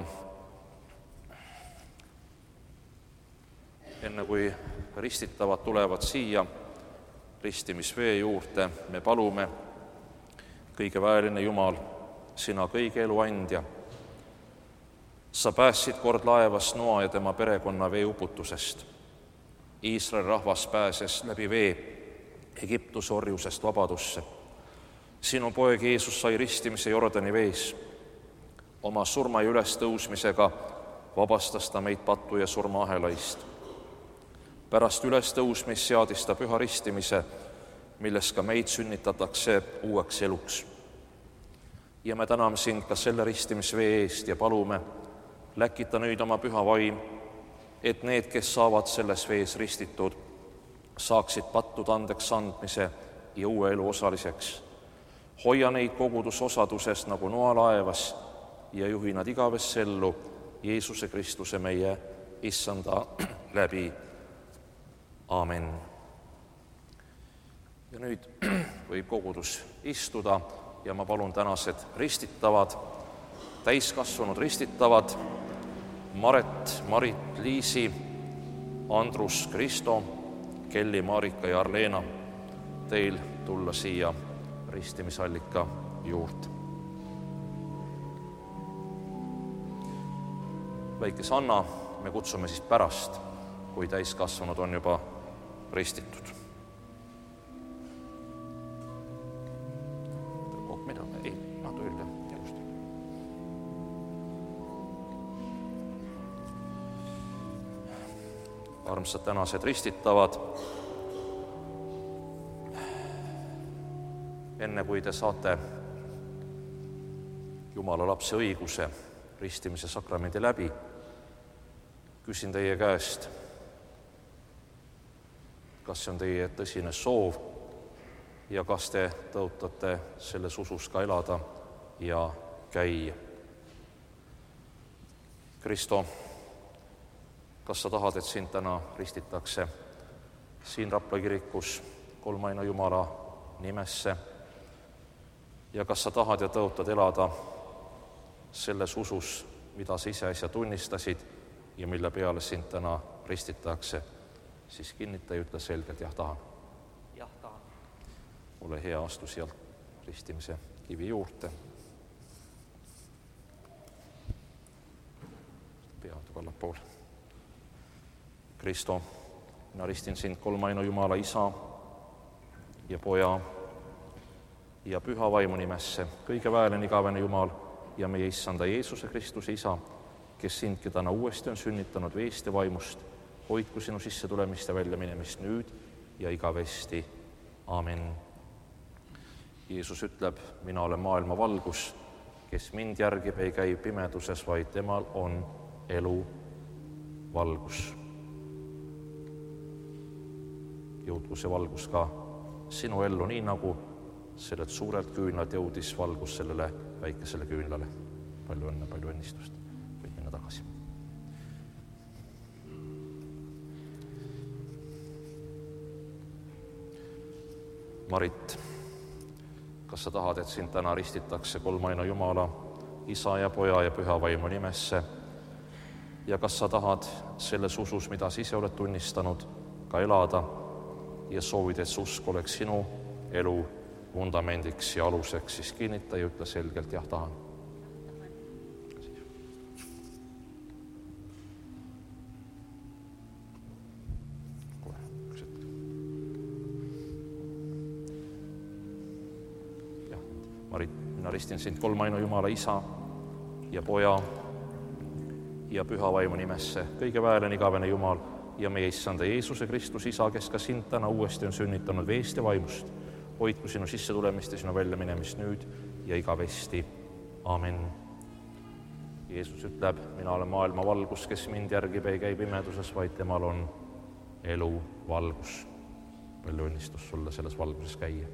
enne kui ristitavad tulevad siia ristimisvee juurde, me palume, kõige väeline Jumal, sina kõige elu andja, sa päästsid kord laevas Noa ja tema perekonna veeuputusest. Iisraeli rahvas pääses läbi vee Egiptuse orjusest vabadusse. Sinu poeg Jeesus sai ristimise Jordani vees. Oma surma ja ülestõusmisega vabastas ta meid patu ja surmaahelaist. Pärast ülestõusmist seadis ta püha ristimise, milles ka meid sünnitatakse uueks eluks. Ja me täname sind ka selle ristimisvee eest ja palume, läkita nüüd oma püha vaim, et need, kes saavad selles vees ristitud, saaksid pattude andeks andmise ja uue elu osaliseks. Hoia neid kogudusosaduses nagu Noa laevas ja juhi nad igavesse ellu Jeesuse Kristuse meie Issanda läbi. Aamen. Ja nüüd võib kogudus istuda ja ma palun tänased ristitavad, täiskasvanud ristitavad, Maret, Marit, Liisi, Andrus, Kristo, Kelly, Marika ja Arleena, teil tulla siia ristimisallika juurde. Väikese Anna me kutsume siis pärast, kui täiskasvanud on juba ristitud. Armsad tänased ristitavad, enne kui te saate Jumala lapse õiguse ristimise sakramendi läbi, küsin teie käest, kas see on teie tõsine soov ja kas te tõotate selles usus ka elada ja käia. Kristo, kas sa tahad, et sind täna ristitakse siin Rapla kirikus kolmaina Jumala nimesse ja kas sa tahad ja tõotad elada selles usus, mida sa ise äsja tunnistasid ja mille peale sind täna ristitakse, siis kinnita ja ütle selgelt, jah, tahan. Jah, tahan. Ole hea, astu sealt ristimise kivi juurde. Pead allapoole. Kristo, mina ristin sind kolmaina Jumala Isa ja Poja ja Püha Vaimu nimesse, kõige väelen igavene Jumal ja meie Issanda Jeesuse Kristuse Isa, kes sindki täna uuesti on sünnitanud veest ja vaimust, hoidku sinu sissetulemist ja väljaminemist nüüd ja igavesti. Aamen. Jeesus ütleb, mina olen maailma valgus, kes mind järgib, ei käi pimeduses, vaid temal on elu valgus. Jõudku see valgus ka sinu ellu, nii nagu sellelt suurelt küünlalt jõudis valgus sellele väikesele küünlale. Palju õnne, palju õnnistust. Võid minna tagasi. Marit, kas sa tahad, et sind täna ristitakse kolmaina Jumala, Isa ja Poja ja Püha Vaimu nimesse? Ja kas sa tahad selles usus, mida sa ise oled tunnistanud, ka elada ja soovid, et see usk oleks sinu elu vundamendiks ja aluseks, siis kinnita ja ütle selgelt, jah, tahan. Marit, mina ristin sind kolmaina Jumala Isa ja Poja ja Püha Vaimu nimesse, kõige väelen igavene Jumal ja meie Issanda Jeesuse Kristus Isa, kes ka sind täna uuesti on sünnitanud veest ja vaimust, hoidku sinu sissetulemist ja sinu väljaminemist nüüd ja igavesti. Aamen. Jeesus ütleb, mina olen maailma valgus, kes mind järgib, ei käi pimeduses, vaid temal on elu valgus. Palju õnnistus sulle selles valguses käia.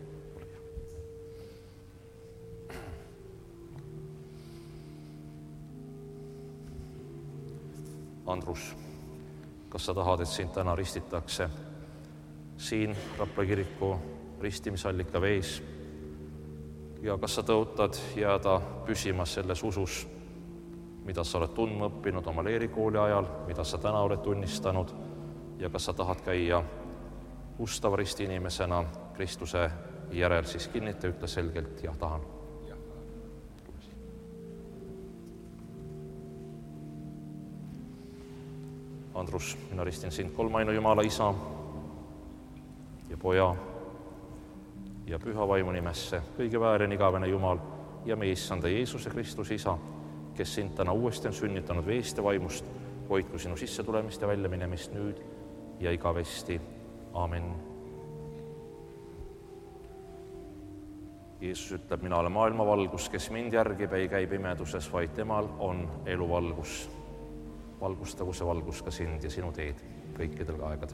Andrus, kas sa tahad, et sind täna ristitakse siin Rapla kiriku ristimisallika vees ja kas sa tõotad jääda püsima selles usus, mida sa oled tundma õppinud oma leerikooli ajal, mida sa täna oled tunnistanud ja kas sa tahad käia ustava risti inimesena Kristuse järel, siis kinnita, ütle selgelt, jah, tahan. Andrus, mina ristin sind kolmaina Jumala Isa ja Poja ja Püha Vaimu nimesse, kõige väelen igavene Jumal ja meie Issanda Jeesuse Kristuse Isa, kes sind täna uuesti on sünnitanud veest ja vaimust, hoidku sinu sissetulemist ja väljaminemist nüüd ja igavesti. Aamen. Jeesus ütleb, mina olen maailma valgus, kes mind järgib, ei käi pimeduses, vaid temal on elu valgus. Valgustagu see valgus ka sind ja sinu teed kõikidel aegadel.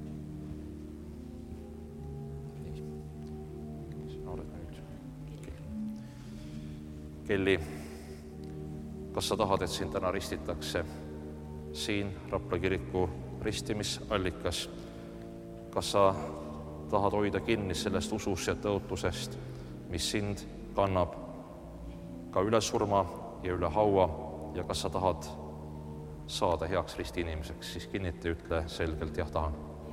Sina oled nüüd. Kelly, kas sa tahad, et sind täna ristitakse siin Rapla kiriku ristimisallikas. Kas sa tahad hoida kinni sellest usust ja tõotusest, mis sind kannab ka üle surma ja üle haua, ja kas sa tahad saada heaks risti inimeseks, siis kinnita ja ütle selgelt jah, tahan.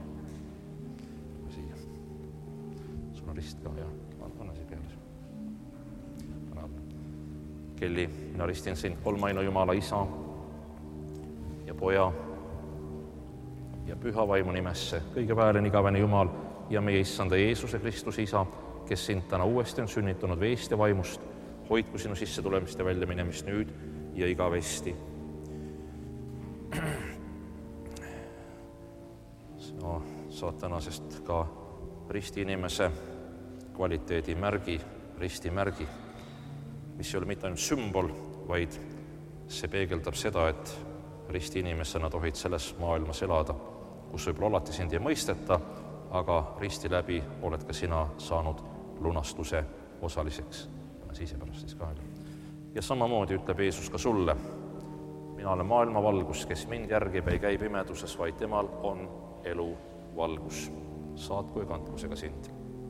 Siia. Sul on rist ka, jah. Anna siia peale. Kelli, mina ristin sind kolmaina Jumala Isa ja Poja ja Püha Vaimu nimesse, kõige väelen igavene Jumal ja meie Issanda Jeesuse Kristuse Isa, kes sind täna uuesti on sünnitanud veest ja vaimust, hoidku sinu sisse tulemist ja välja minemist nüüd ja igavesti. Sina saad tänasest ka risti inimese kvaliteedi märgi, ristimärgi, mis ei ole mitte ainult sümbol, vaid see peegeldab seda, et risti inimesena tohid selles maailmas elada, kus võib-olla alati sind ei mõisteta, aga risti läbi oled ka sina saanud lunastuse osaliseks. Siis ja pärast siis ka. Ja samamoodi ütleb Jeesus ka sulle, mina olen maailma valgus, kes mind järgib, ei käi pimeduses, vaid temal on elu valgus. Saatku ja kandku see ka sind.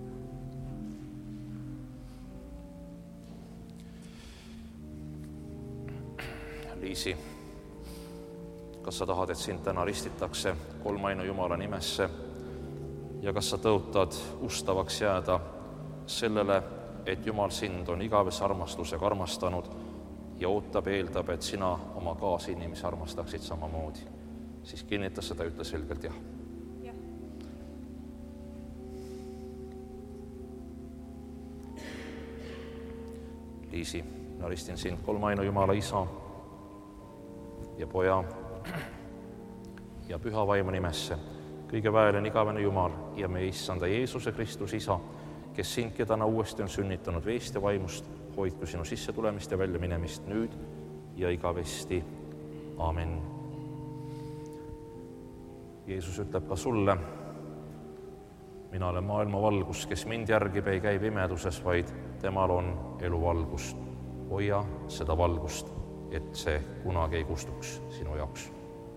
Liisi, kas sa tahad, et sind täna ristitakse kolmaina Jumala nimesse ja kas sa tõotad ustavaks jääda sellele, et Jumal sind on igavese armastusega armastanud ja ootab, eeldab, et sina oma kaasinimesi armastaksid samamoodi. Siis kinnita seda, ütle selgelt jah. Liisi, mina ristin sind kolmaina Jumala Isa ja Poja ja Püha Vaimu nimesse, kõige väelen igavene Jumal ja meie Issanda Jeesuse Kristus Isa, kes sind, kedana uuesti on sünnitanud veest ja vaimust, hoidku sinu sisse tulemist ja välja minemist nüüd ja igavesti. Amen. Jeesus ütleb ka sulle, mina olen maailma valgus, kes mind järgib, ei käi pimeduses, vaid temal on elu valgust. Hoia seda valgust, et see kunagi ei kustuks sinu jaoks.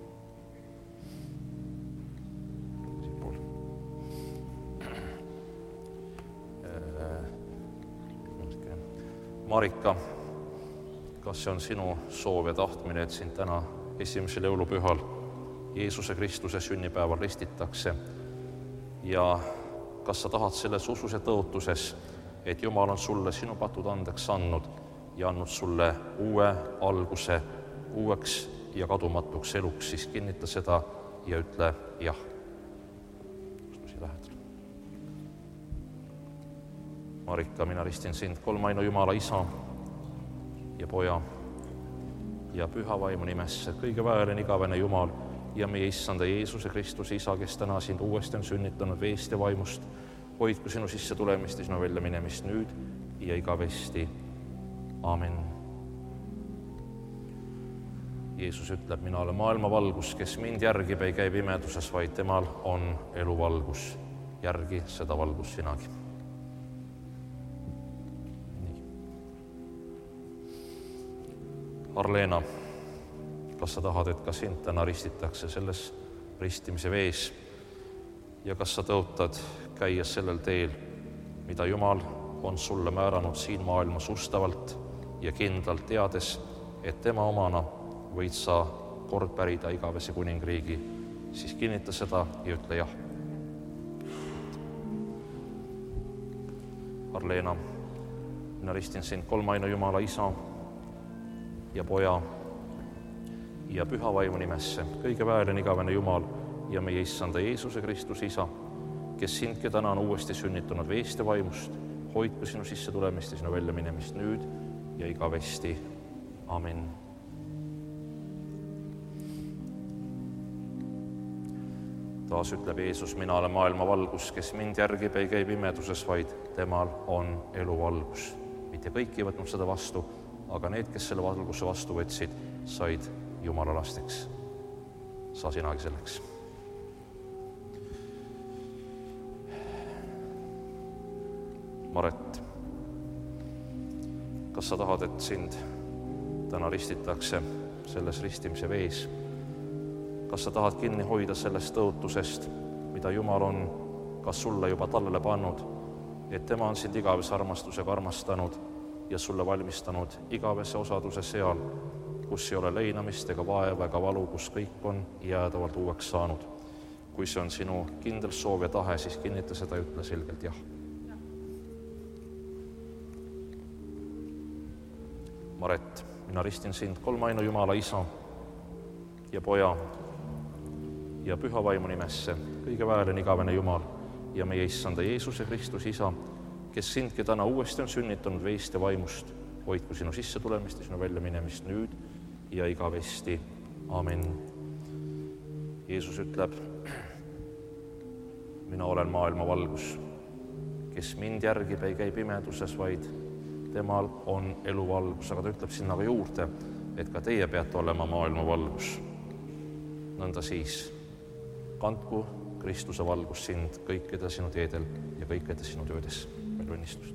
Marika, kas see on sinu soov ja tahtmine, et sind täna esimesel jõulupühal Jeesuse Kristuse sünnipäeval ristitakse ja kas sa tahad selles usus ja tõotuses, et Jumal on sulle sinu patud andeks andnud ja andnud sulle uue alguse uueks ja kadumatuks eluks, siis kinnita seda ja ütle jah. Kus ma siia lähedal? Marika, mina ristin sind kolmaina Jumala Isa ja Poja ja Püha Vaimu nimesse, kõige väelen igavene Jumal ja meie Issanda Jeesuse Kristuse Isa, kes täna sind uuesti on sünnitanud veest ja vaimust, hoidku sinu sisse tulemist ja sinu välja minemist nüüd ja igavesti. Amen. Jeesus ütleb, mina olen maailma valgus, kes mind järgib, ei käi pimeduses, vaid temal on elu valgus. Järgi seda valgust sinagi. Arleena, kas sa tahad, et ka sind täna ristitakse selles ristimise vees ja kas sa tõotad käia sellel teel, mida Jumal on sulle määranud siin maailmas ustavalt ja kindlalt teades, et tema omana võid sa kord pärida igavese kuningriigi, siis kinnita seda ja ütle jah. Arleena, mina ristin sind kolmaina Jumala Isa ja Poja ja Püha Vaimu nimesse, kõige väelen igavene Jumal ja meie Issanda Jeesuse Kristuse Isa, kes sind, kedana on uuesti sünnitanud veest ja vaimust, hoidku sinu sisse tulemist ja sinu välja minemist nüüd ja igavesti. Amen. Taas ütleb Jeesus, mina olen maailma valgus, kes mind järgib, ei käi pimeduses, vaid temal on elu valgus. Mitte kõik ei võtnud seda vastu, aga need, kes selle valguse vastu võtsid, said Jumala lasteks. Saa sinagi selleks. Maret, kas sa tahad, et sind täna ristitakse selles ristimise vees kas sa tahad kinni hoida sellest tõotusest, mida Jumal on kas sulle juba tallele pannud, et tema on sind igavese armastusega armastanud ja sulle valmistanud igavese osaduse seal, kus ei ole leinamist ega vaeva ega valu, kus kõik on jäädavalt uueks saanud. Kui see on sinu kindel soov ja tahe, siis kinnita seda ja ütle selgelt jah. Maret, mina ristin sind kolmainu Jumala Isa ja Poja ja Püha Vaimu nimesse, kõige väelen igavene Jumal ja meie Issanda Jeesuse Kristus Isa, kes sindki täna uuesti on sünnitanud veist ja vaimust, hoidku sinu sisse tulemist ja sinu välja minemist nüüd ja igavesti. Amen. Jeesus ütleb, mina olen maailma valgus, kes mind järgib, ei käi pimeduses, vaid temal on eluvalgus, aga ta ütleb sinna ka juurde, et ka teie peate olema maailma valgus. Nõnda siis kandku Kristuse valgus sind kõikide sinu teedel ja kõikide sinu töödes. Palju õnnistust.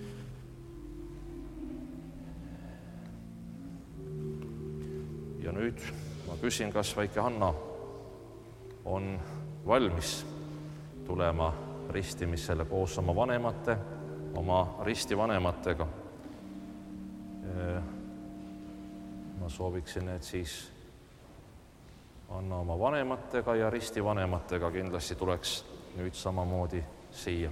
Ja nüüd ma küsin, kas väike Hanna on valmis tulema ristimisele koos oma vanemate, oma ristivanematega. Ma sooviksin, et siis Anna oma vanematega ja ristivanematega kindlasti tuleks nüüd samamoodi siia.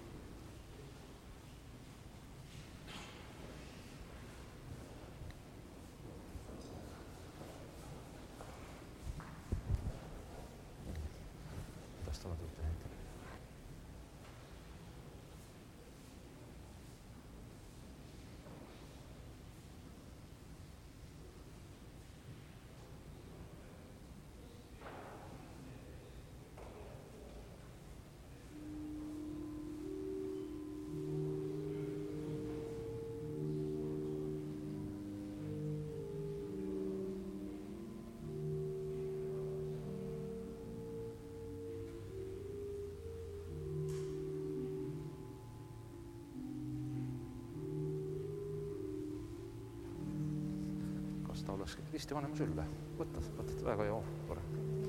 Ta oleks risti vanema sülle. Võtad väga hea tore.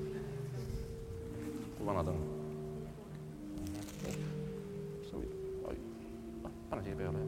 Kui vanad on? Pane siia peale.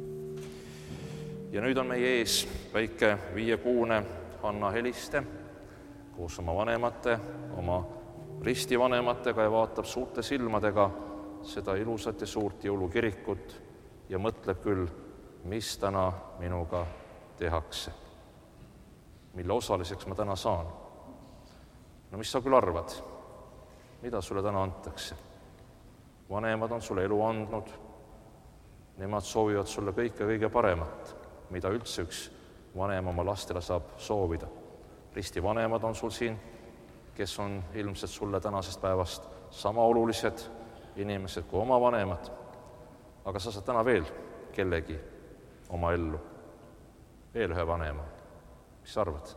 Ja nüüd on meie ees väike 5-kuune Hanna Heliste koos oma vanemate, oma ristivanematega ja vaatab suurte silmadega seda ilusat ja suurt jõulukirikut ja mõtleb küll, mis täna minuga tehakse. Mille osaliseks ma täna saan. No mis sa küll arvad? Mida sulle täna antakse? Vanemad on sulle elu andnud. Nemad soovivad sulle kõige paremat, mida üldse üks vanem oma lastele saab soovida. Ristivanemad on sul siin, kes on ilmselt sulle tänasest päevast sama olulised inimesed kui oma vanemad. Aga sa saad täna veel kellegi oma ellu, veel ühe vanema. Mis sa arvad?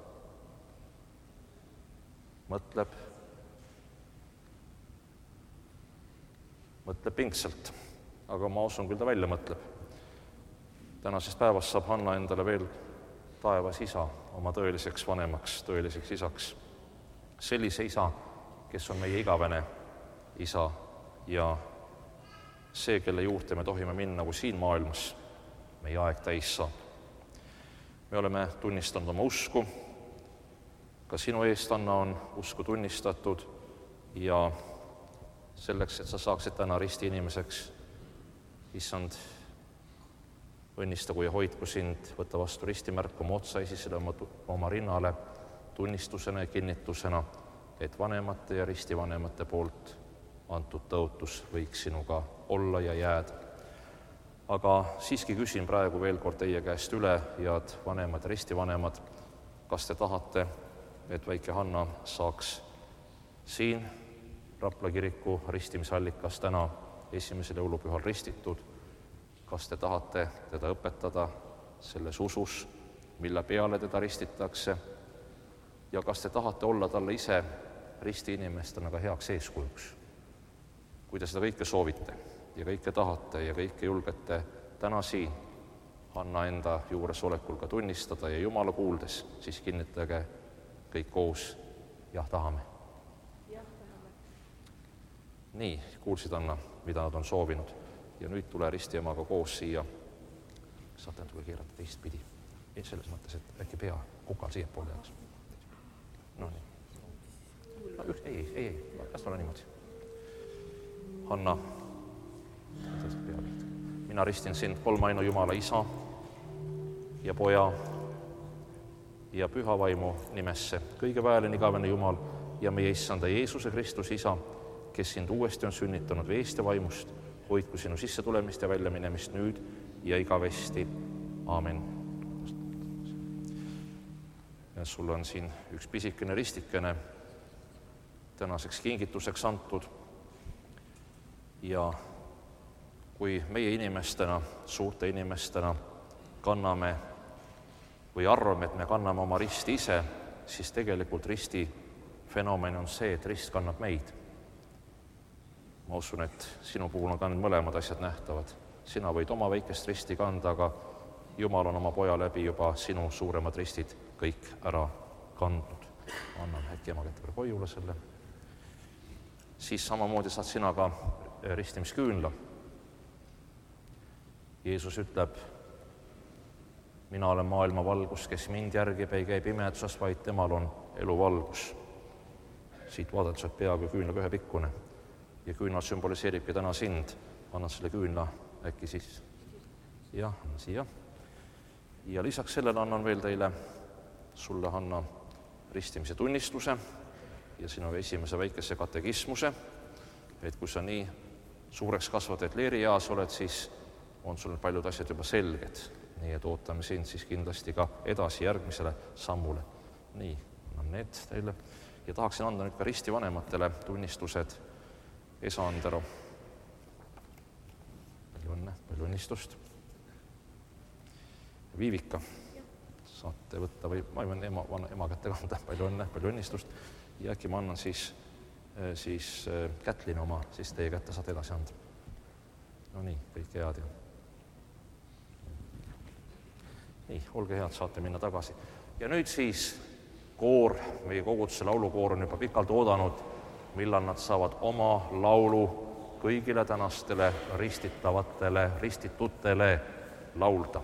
Mõtleb pingsalt, aga ma usun, küll ta välja mõtleb. Tänasest päevast saab Hanna endale veel taevas isa oma tõeliseks vanemaks, tõeliseks isaks. Sellise isa, kes on meie igavene isa ja see, kelle juurde me tohime minna, kui siin maailmas meie aeg täis saab. Me oleme tunnistanud oma usku, ka sinu eest, Anna, on usku tunnistatud ja selleks, et sa saaksid täna risti inimeseks, Issand, õnnistagu ja hoidku sind, võta vastu ristimärk oma otsaesisele oma rinnale tunnistusena ja kinnitusena, et vanemate ja ristivanemate poolt antud tõotus võiks sinuga olla ja jääda. Aga siiski küsin praegu veel kord teie käest üle, head vanemad ja ristivanemad, kas te tahate, et väike Hanna saaks siin Rapla kiriku ristimisallikas täna esimesel jõulupühal ristitud? Kas te tahate teda õpetada selles usus, mille peale teda ristitakse? Ja kas te tahate olla talle ise ristiinimestena ka heaks eeskujuks? Kui te seda kõike soovite ja kõike tahate ja kõike julgete täna siin Hanna enda juuresolekul ka tunnistada ja Jumala kuuldes, siis kinnitage kõik koos, jah, tahame. Nii, kuulsid, Anna, mida nad on soovinud. Ja nüüd tule ristiemaga koos siia. Saate natuke keerata teistpidi. Selles mõttes, et äkki pea kukal siiapoole jääks. No nii. No, ei, las ole niimoodi. Anna, mina ristin sind kolmainu Jumala Isa ja Poja ja Püha Vaimu nimesse, kõige väeline igavene Jumal ja meie Issanda Jeesuse Kristus Isa, kes sind uuesti on sünnitanud veest ja vaimust, hoidku sinu sisse tulemist ja välja minemist nüüd ja igavesti. Aamen. Ja sul on siin üks pisikene ristikene tänaseks kingituseks antud. Ja kui meie inimestena, suurte inimestena kanname või arvame, et me kanname oma risti ise, siis tegelikult risti fenomen on see, et rist kannab meid. Ma usun, et sinu puhul on ka need mõlemad asjad nähtavad. Sina võid oma väikest risti kanda, aga Jumal on oma Poja läbi juba sinu suuremad ristid kõik ära kandnud. Annan äkki ema kätte Koiule selle. Siis samamoodi saad sina ka ristimisküünla. Jeesus ütleb, mina olen maailma valgus, kes mind järgib, ei käi pimeduses, vaid temal on eluvalgus. Siit vaadates on peaaegu küünlaga ühepikkune ja küünal sümboliseeribki täna sind. Annad selle küünla äkki siis. Jah, siia. Ja lisaks sellele annan veel teile, sulle, Hanna, ristimise tunnistuse ja sinu esimese väikese katekismuse, et kui sa nii suureks kasvad, et leerieas oled, siis on sul paljud asjad juba selged. Nii et ootame sind siis kindlasti ka edasi järgmisele sammule. Nii, annan need teile. Ja tahaksin anda nüüd ka ristivanematele tunnistused. Esa Andero. Palju õnne, palju õnnistust. Viivika, saate võtta või ma võin ema kätte kanda. Palju õnne, palju õnnistust. Ja äkki ma annan siis Kätlin oma, siis teie kätte saate edasi anda. No nii, kõik head ja nii, olge head, saate minna tagasi. Ja nüüd siis koor, meie koguduse laulukoor on juba pikalt oodanud, millal nad saavad oma laulu kõigile tänastele ristitutele laulda.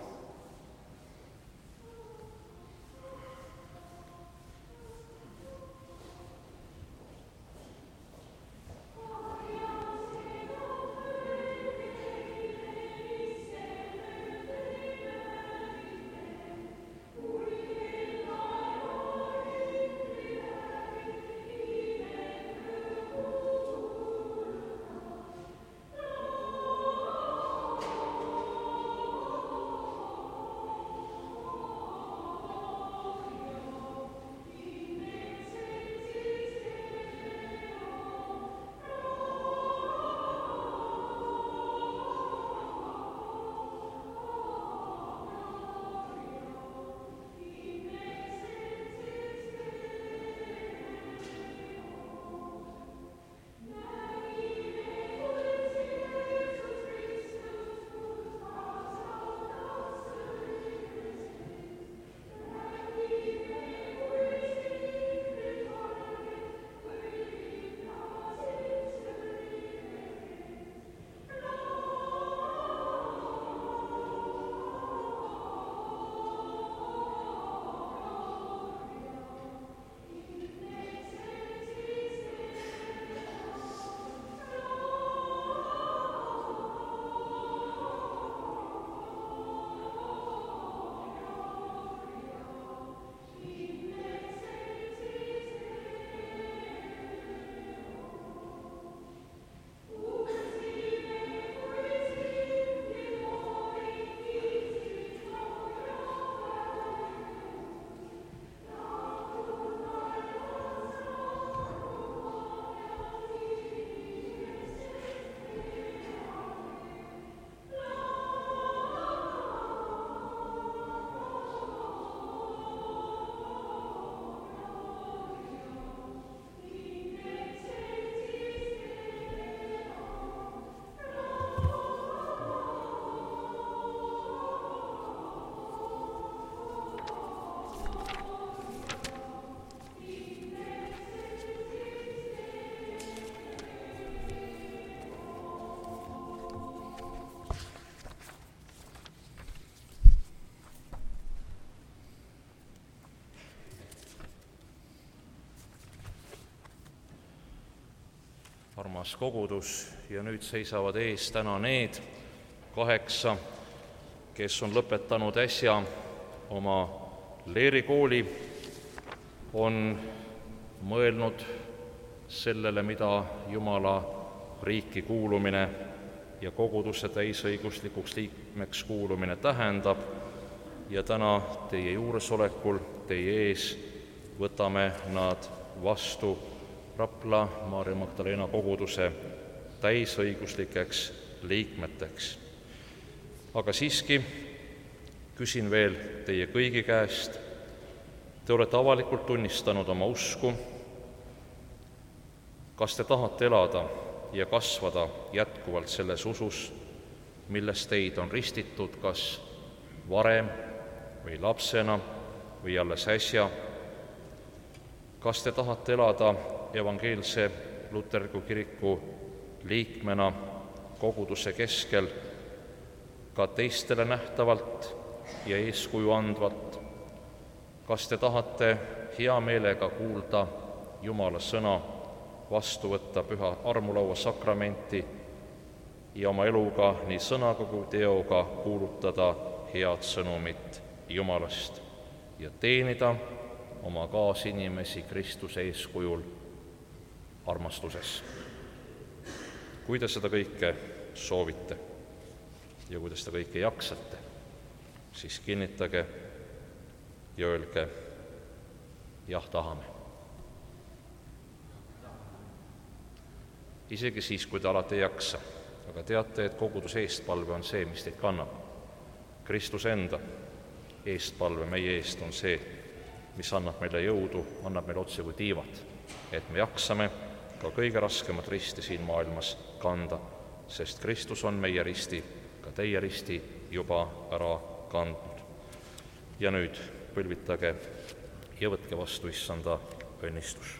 armas kogudus, ja nüüd seisavad ees täna need 8, kes on lõpetanud äsja oma leerikooli, on mõelnud sellele, mida Jumala riiki kuulumine ja koguduse täisõiguslikuks liikmeks kuulumine tähendab, ja täna teie juuresolekul, teie ees võtame nad vastu Rapla Maarja Magdaleena koguduse täisõiguslikeks liikmeteks. Aga siiski küsin veel teie kõigi käest, te olete avalikult tunnistanud oma usku, kas te tahate elada ja kasvada jätkuvalt selles usus, milles teid on ristitud kas varem või lapsena või alles äsja? Kas te tahate elada evangeelse luterliku kiriku liikmena koguduse keskel ka teistele nähtavalt ja eeskuju andvalt? Kas te tahate hea meelega kuulda Jumala sõna, vastu võtta püha armulaua sakramenti ja oma eluga nii sõnaga kui teoga kuulutada head sõnumit Jumalast ja teenida oma kaasinimesi Kristuse eeskujul armastuses? Kui te seda kõike soovite ja kui te seda kõike jaksate, siis kinnitage ja öelge: jah, tahame. Isegi siis, kui te alati ei jaksa, aga teate, et koguduse eestpalve on see, mis teid kannab. Kristuse enda eestpalve meie eest on see, mis annab meile jõudu, annab meile otse kui tiivad, et me jaksame ka kõige raskemat risti siin maailmas kanda, sest Kristus on meie risti, ka teie risti juba ära kandnud. Ja nüüd põlvitage ja võtke vastu Issanda õnnistus.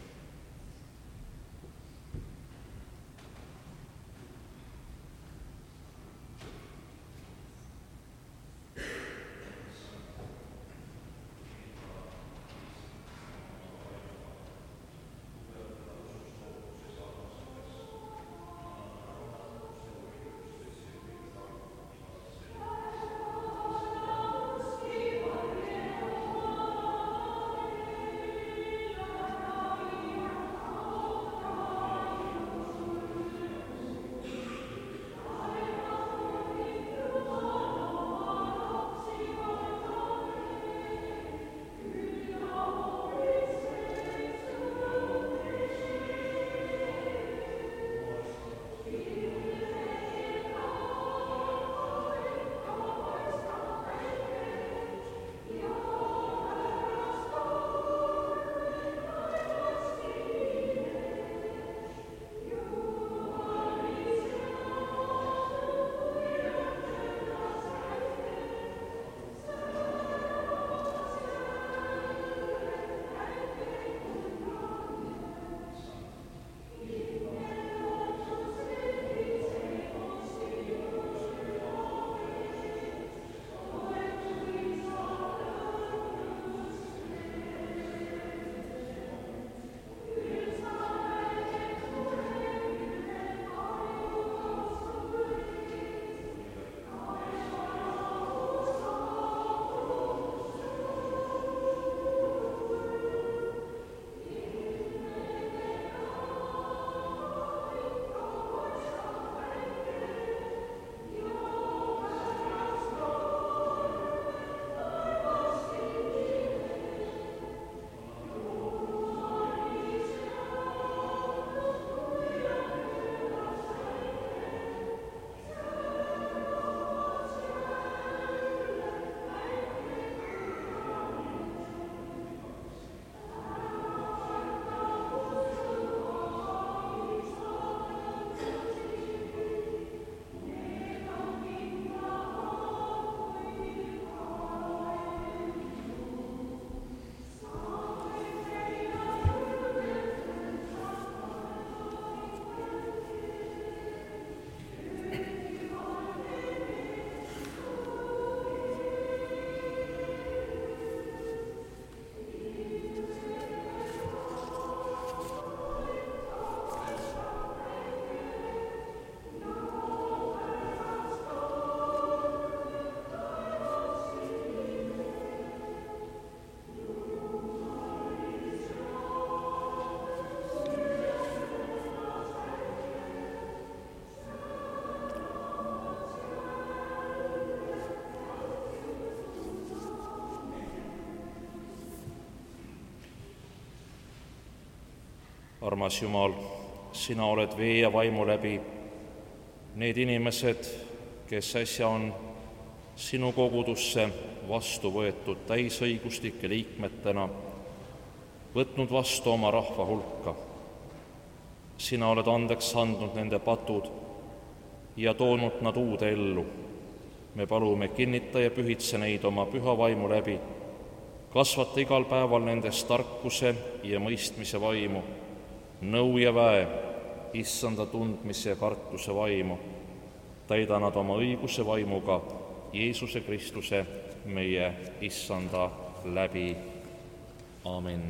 armas Jumal, sina oled vee ja vaimu läbi need inimesed, kes äsja on sinu kogudusse vastu võetud täisõiguslike liikmetena, võtnud vastu oma rahva hulka. Sina oled andeks andnud nende patud ja toonud nad uude ellu. Me palume, kinnita ja pühitse neid oma püha vaimu läbi, kasvata igal päeval nendes tarkuse ja mõistmise vaimu, nõu ja väe, issanda tundmise ja kartuse vaimu. Täida nad oma õiguse vaimuga Jeesuse Kristuse, meie issanda läbi. Amen.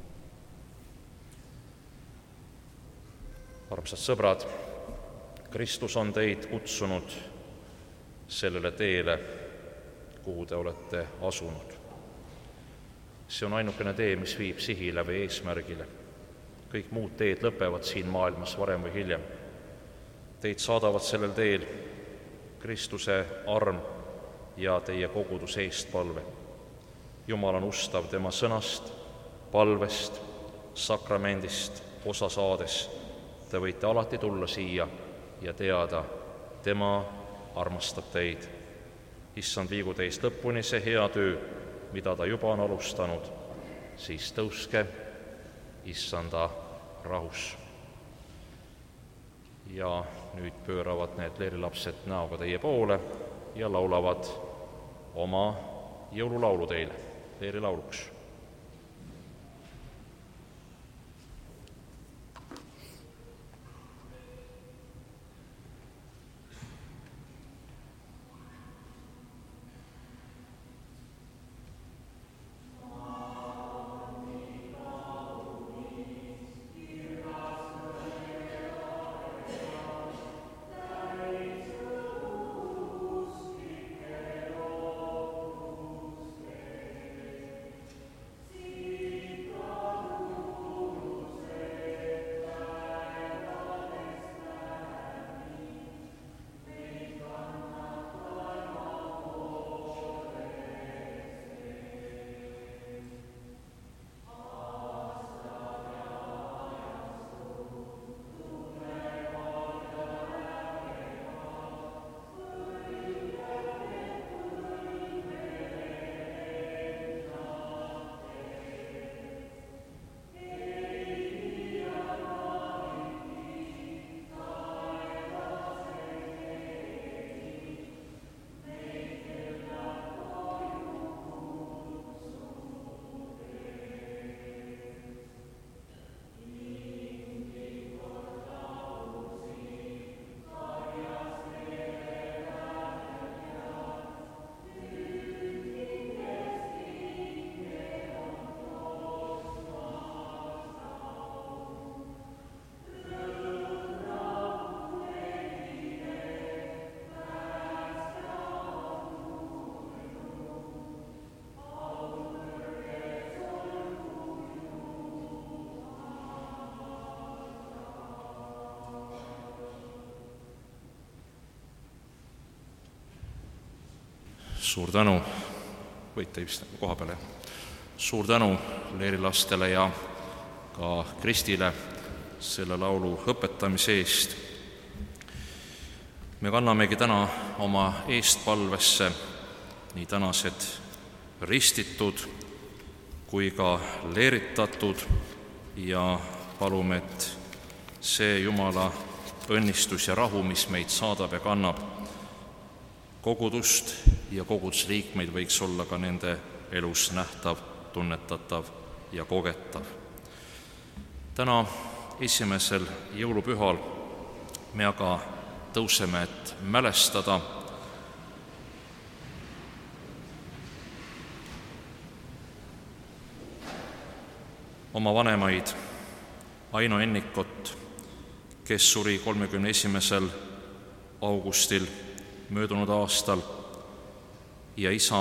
Armsad sõbrad, Kristus on teid kutsunud sellele teele, kuhu te olete asunud. See on ainukene tee, mis viib sihile või eesmärgile. Kõik muud teed lõpevad siin maailmas varem või hiljem. Teid saadavad sellel teel Kristuse arm ja teie koguduse eestpalve. Jumal on ustav tema sõnast, palvest, sakramendist osa saades. Te võite alati tulla siia ja teada, tema armastab teid. Issand, viigu teist lõpuni see hea töö, mida ta juba on alustanud, siis tõuske issanda rahus. Ja nüüd pööravad need leerilapsed näoga teie poole ja laulavad oma jõululaulu teile, leerilauluks. Suur tänu, võite vist koha peale. Suur tänu leerilastele ja ka Kristile selle laulu õpetamise eest. Me kannamegi täna oma eestpalvesse nii tänased ristitud kui ka leeritatud ja palume, et see Jumala õnnistus ja rahu, mis meid saadab ja kannab, kogudust ja kogudusliikmeid võiks olla ka nende elus nähtav, tunnetatav ja kogetav. Täna esimesel jõulupühal me aga tõuseme, et mälestada oma vanemaid, Aino Ennikut, kes suri 31. augustil möödunud aastal, ja isa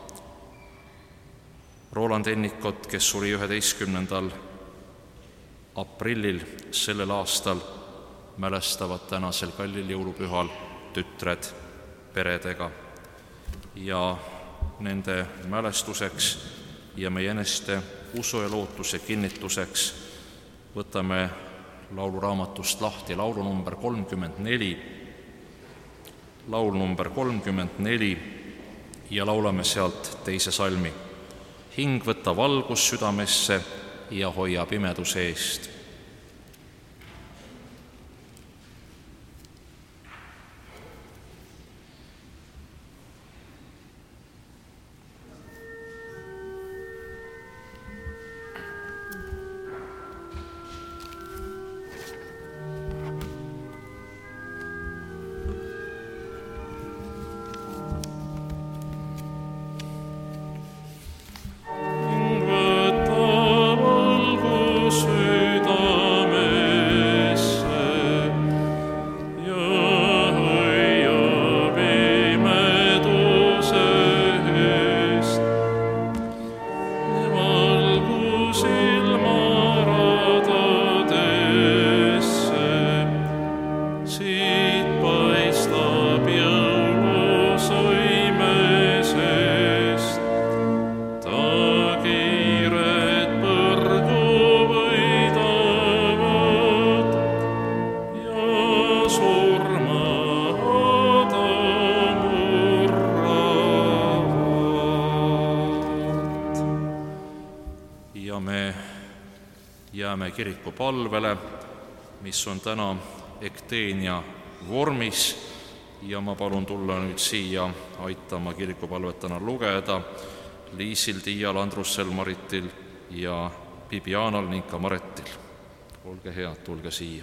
Roland Ennikut, kes suri 11. aprillil sellel aastal, mälestavad tänasel kallil jõulupühal tütred peredega. Ja nende mälestuseks ja meie eneste usu ja lootuse kinnituseks võtame lauluraamatust lahti laulu number 34, laul number 34 ja laulame sealt teise salmi. Hing võta valgus südamesse ja hoia pimeduse eest. Jääme kiriku palvele, mis on täna ekteenia vormis ja ma palun tulla nüüd siia aitama kirikupalvet täna lugeda Liisil, Tiial, Andrussel, Maritil ja Bibianal ning ka Maretil. Olge head, tulge siia.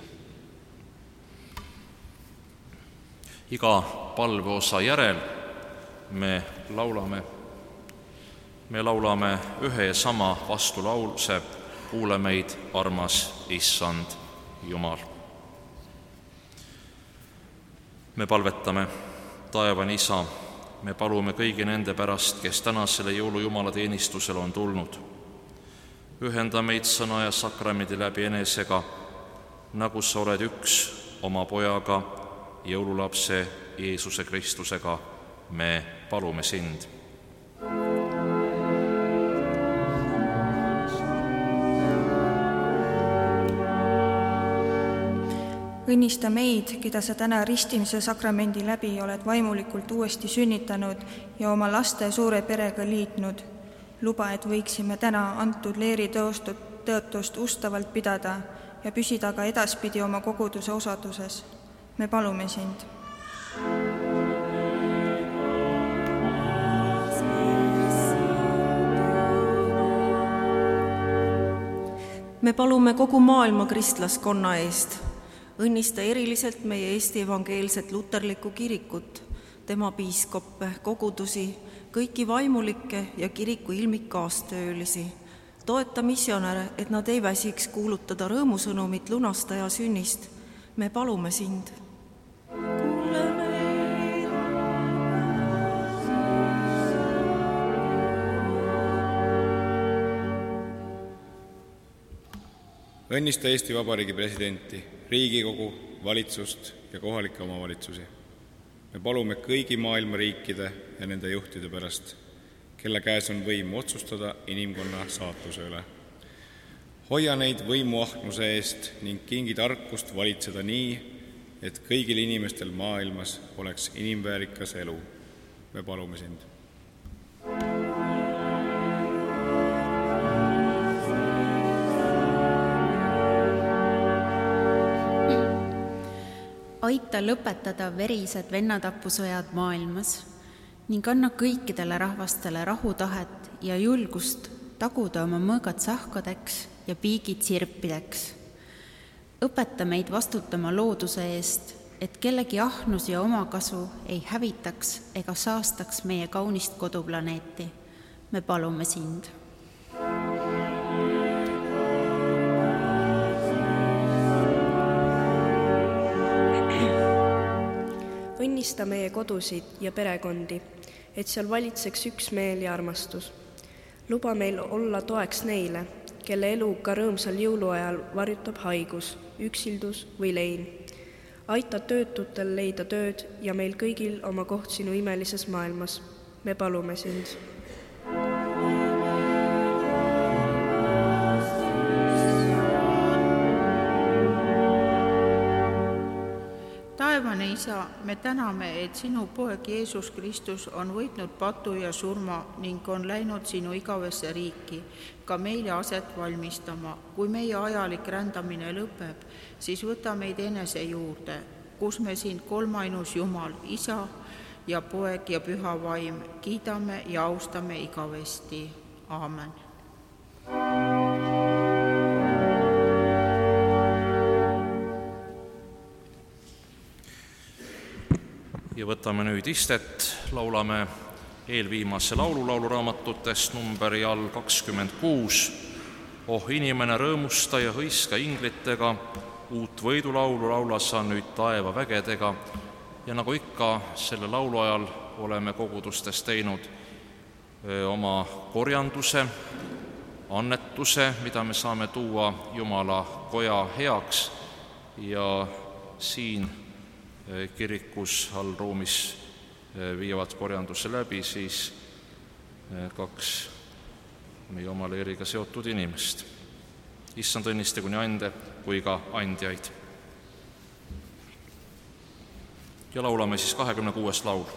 Iga palveosa järel me laulame ühe ja sama vastulause: kuule meid, armas Issand Jumal. Me palvetame: taevane Isa, me palume kõigi nende pärast, kes tänasele jõulujumala teenistusele on tulnud. Ühenda meid sõna ja sakramendi läbi enesega, nagu sa oled üks oma pojaga, jõululapse Jeesuse Kristusega, me palume sind. Õnnista meid, keda sa täna ristimise sakramendi läbi oled vaimulikult uuesti sünnitanud ja oma laste suure perega liitnud. Luba, et võiksime täna antud leeri tõotust ustavalt pidada ja püsida ka edaspidi oma koguduse osaduses. Me palume sind. Me palume kogu maailma kristlaskonna eest. Õnnista eriliselt meie Eesti evangeelset luterlikku kirikut, tema piiskoppe, kogudusi, kõiki vaimulikke ja kiriku ilmikkaastöölisi. Toeta missionäre, et nad ei väsiks kuulutada rõõmusõnumit lunastaja sünnist. Me palume sind. Õnnista Eesti Vabariigi presidenti, Riigikogu, valitsust ja kohalikke omavalitsusi. Me palume kõigi maailma riikide ja nende juhtide pärast, kelle käes on võim otsustada inimkonna saatuse üle. Hoia neid võimuahnuse eest ning kingi tarkust valitseda nii, et kõigil inimestel maailmas oleks inimväärikas elu. Me palume sind. Aita lõpetada verised vennatapusõjad maailmas ning anna kõikidele rahvastele rahutahet ja julgust taguda oma mõõgad sahkadeks ja piigid sirpideks. Õpeta meid vastutama looduse eest, et kellegi ahnus ja omakasu ei hävitaks ega saastaks meie kaunist koduplaneeti. Me palume sind. Õnnista meie kodusid ja perekondi, et seal valitseks üksmeel ja armastus. Luba meil olla toeks neile, kelle elu ka rõõmsal jõuluajal varjutab haigus, üksildus või lein. Aita töötutel leida tööd ja meil kõigil oma koht sinu imelises maailmas. Me palume sind. taevane Isa, me täname, et sinu poeg Jeesus Kristus on võitnud patu ja surma ning on läinud sinu igavesse riiki, ka meile aset valmistama. Kui meie ajalik rändamine lõpeb, siis võta meid enese juurde, kus me sind kolmainus Jumal, Isa ja Poeg ja Püha Vaim kiidame ja austame igavesti. Aamen. Ja võtame nüüd istet, laulame eelviimase laulu lauluraamatutest numbri all 26. Oh inimene, rõõmusta ja hõiska inglitega, uut võidulaulu laula sa nüüd taeva vägedega. Ja nagu ikka selle laulu ajal oleme kogudustes teinud oma korjanduse, annetuse, mida me saame tuua Jumala koja heaks ja siin kirikus allruumis viivad korjanduse läbi siis 2 meie oma leeriga seotud inimest. Issand õnnistagu nii ande kui ka andjaid. Ja laulame siis 26. laulu.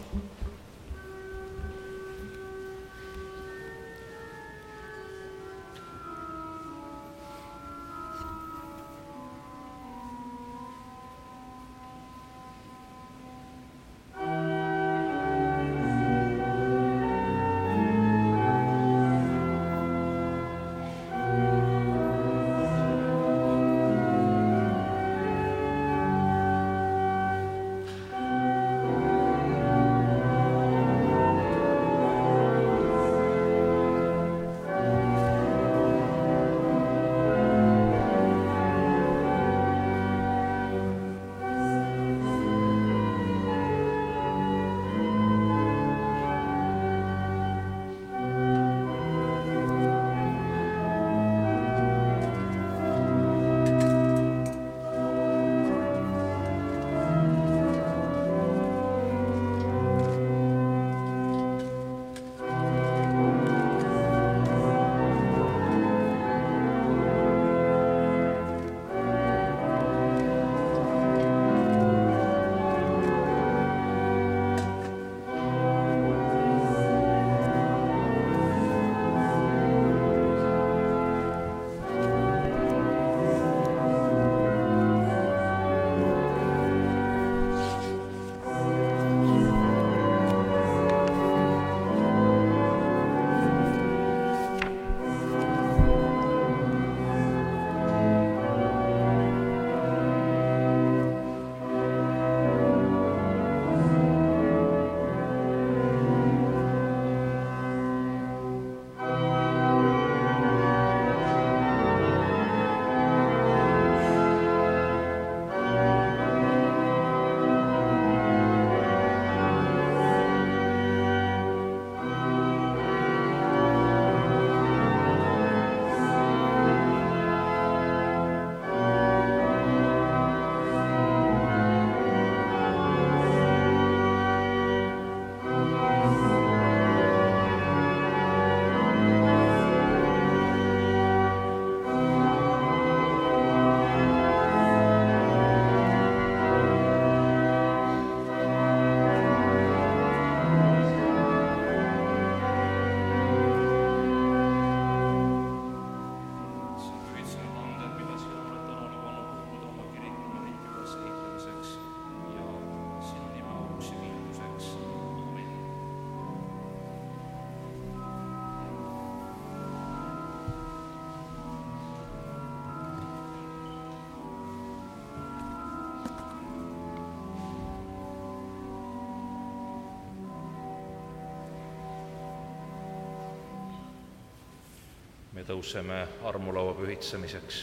Me tõuseme armulaua pühitsemiseks.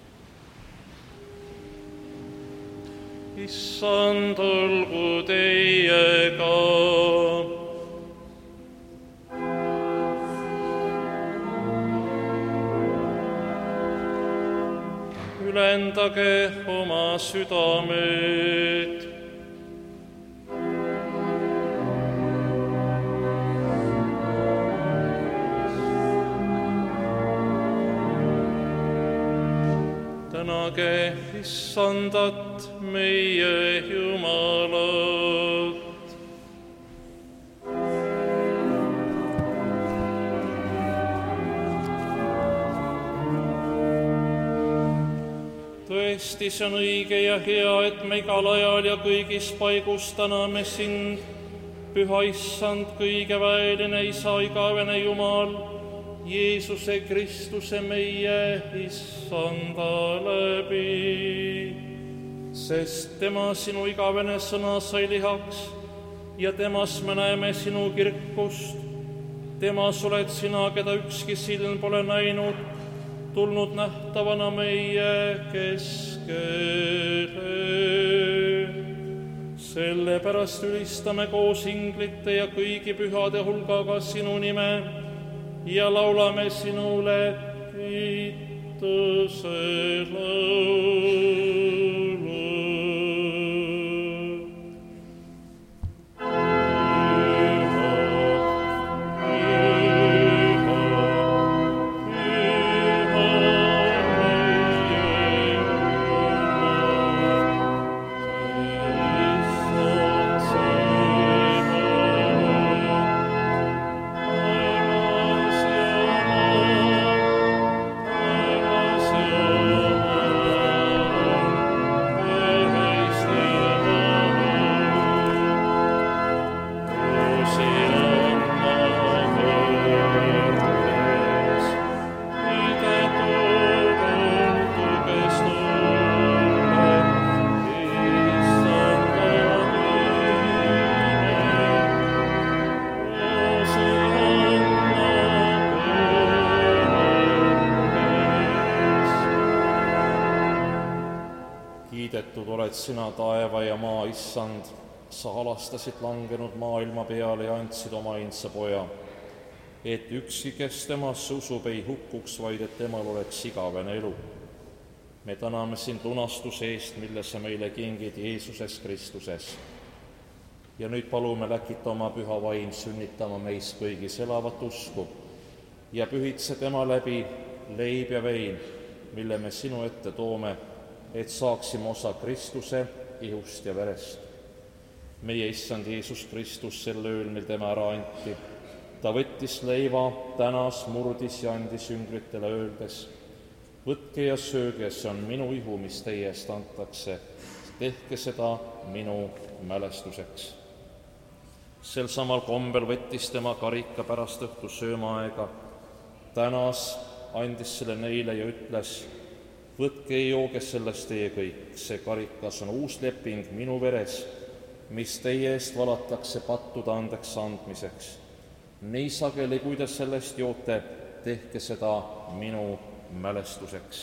Issand, olgu teiega. Ülendage oma südamed. tänage Issandat, meie Jumalat. Tõesti, see on õige ja hea, et me igal ajal ja kõigis paigus täname sind, Püha Issand, kõigeväeline Isa, igavene Jumal, Jeesuse Kristuse meie Issanda läbi. Sest tema, sinu igavene sõna, sai lihaks ja temas me näeme sinu kirkust. Temas oled sina, keda ükski silm pole näinud, tulnud nähtavana meie keskele. Sellepärast ülistame koos inglite ja kõigi pühade hulgaga sinu nime ja laulame sinule kiituse laulu. Sina, taeva ja maa Issand, sa halastasid langenud maailma peale ja andsid oma ainsa poja, et ükski, kes temasse usub, ei hukkuks, vaid et temal oleks igavene elu. Me täname sind lunastuse eest, mille sa meile kingid Jeesuses Kristuses. Ja nüüd palume läkita oma püha vaim sünnitama meis kõigis elavat usku ja pühitse tema läbi leib ja vein, mille me sinu ette toome, et saaksime osa Kristuse ihust ja verest. Meie Issand Jeesus Kristus sel ööl, mil tema ära anti, ta võttis leiva, tänas, murdis ja andis jüngritele öeldes, võtke ja sööge, see on minu ihu, mis teie eest antakse, tehke seda minu mälestuseks. Sel samal kombel võttis tema karika pärast õhtu söömaaega, tänas, andis selle neile ja ütles, võtke ja jooge sellest teie kõik, see karikas on uus leping minu veres, mis teie eest valatakse pattude andeks andmiseks. Nii sageli, kui te sellest joote, tehke seda minu mälestuseks.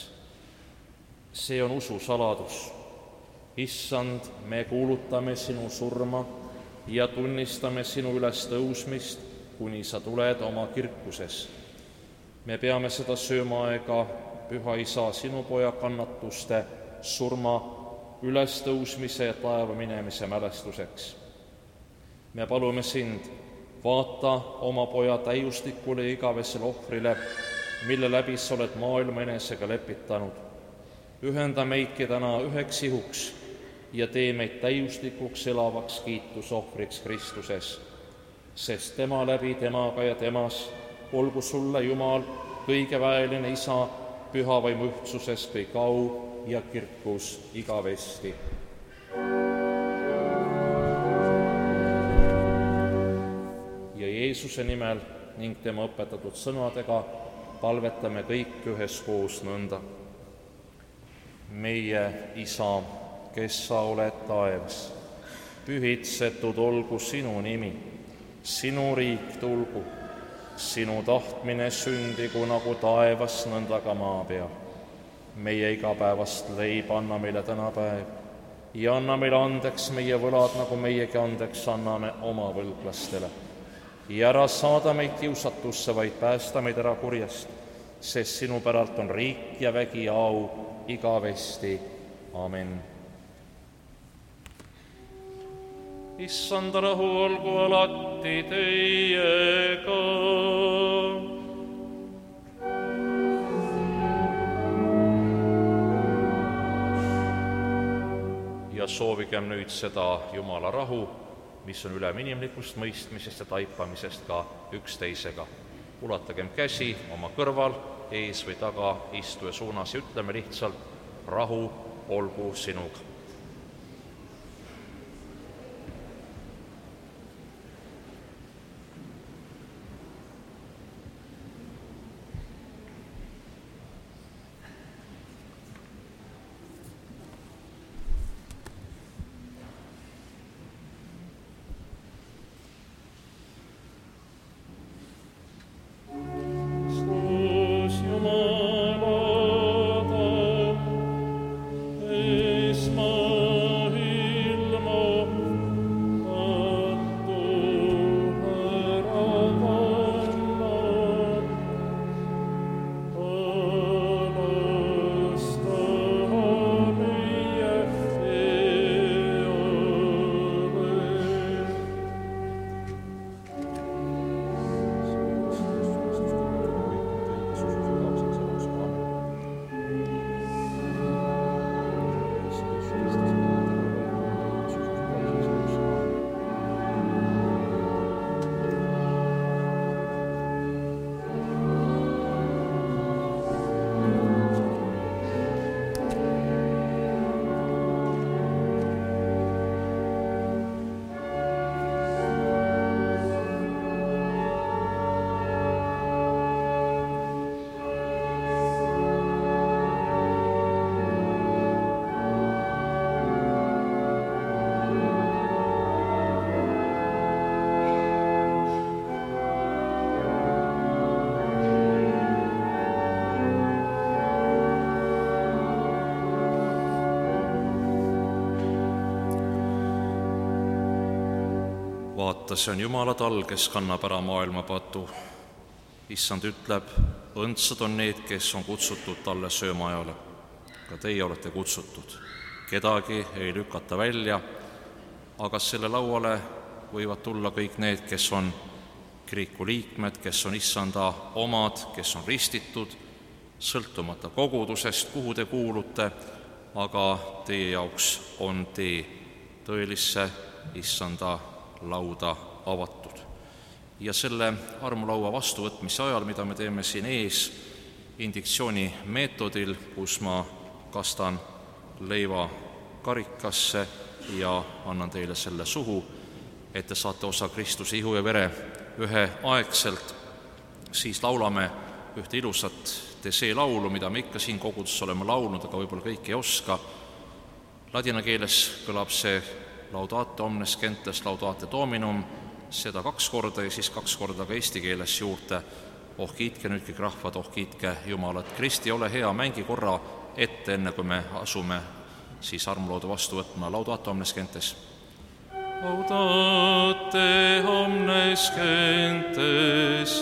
See on usu saladus. Issand, me kuulutame sinu surma ja tunnistame sinu üles tõusmist, kuni sa tuled oma kirkuses. Me peame seda söömaaega Püha Isa, sinu poja kannatuste, surma, ülestõusmise ja taeva minemise mälestuseks. Me palume sind, vaata oma poja täiuslikule ja igavesele ohvrile, mille läbi sa oled maailma enesega lepitanud. Ühenda meidki täna üheks ihuks ja tee meid täiuslikuks elavaks kiitusohvriks Kristuses, sest tema läbi, temaga ja temas olgu sulle, Jumal, kõigeväeline Isa, püha vaimu ühtsuses kõik au ja kirkus igavesti. Ja Jeesuse nimel ning tema õpetatud sõnadega palvetame kõik üheskoos nõnda. Meie Isa, kes sa oled taevas, pühitsetud olgu sinu nimi, sinu riik tulgu, sinu tahtmine sündigu nagu taevas, nõnda ka maa peal. Meie igapäevast leib anna meile täna päev ja anna meile andeks meie võlad, nagu meiegi andeks anname oma võlglastele. Ja ära saada meid kiusatusse, vaid päästa meid ära kurjast, sest sinu päralt on riik ja vägi ja au igavesti. Amen. Issanda rahu olgu alati teiega. ja soovigem nüüd seda Jumala rahu, mis on ülem inimlikust mõistmisest ja taipamisest ka üksteisega. Ulatagem käsi oma kõrval, ees või taga istuja suunas ja ütleme lihtsalt: rahu olgu sinuga. Vaata, see on Jumala tall, kes kannab ära maailma patu. Issand ütleb, õndsad on need, kes on kutsutud talle söömaajale. Ka teie olete kutsutud. Kedagi ei lükata välja, aga selle lauale võivad tulla kõik need, kes on kiriku liikmed, kes on Issanda omad, kes on ristitud, sõltumata kogudusest, kuhu te kuulute, aga teie jaoks on tee tõelisse Issanda lauda avatud. Ja selle armulaua vastuvõtmise ajal, mida me teeme siin ees indiktsiooni meetodil, kus ma kastan leiva karikasse ja annan teile selle suhu, et te saate osa Kristuse ihu ja vere üheaegselt, siis laulame ühte ilusat Desee laulu, mida me ikka siin koguduses oleme laulnud, aga võib-olla kõik ei oska. Ladina keeles kõlab see Laudate omnes gentes, laudate dominum, seda 2 korda ja siis 2 korda ka eesti keeles juurde. Oh kiitke nüüd kõik rahvad, oh kiitke Jumalat. Kristi, ole hea, mängi korra ette, enne kui me asume siis armulauda vastu võtma. Laudate omnes gentes. Laudate omnes gentes,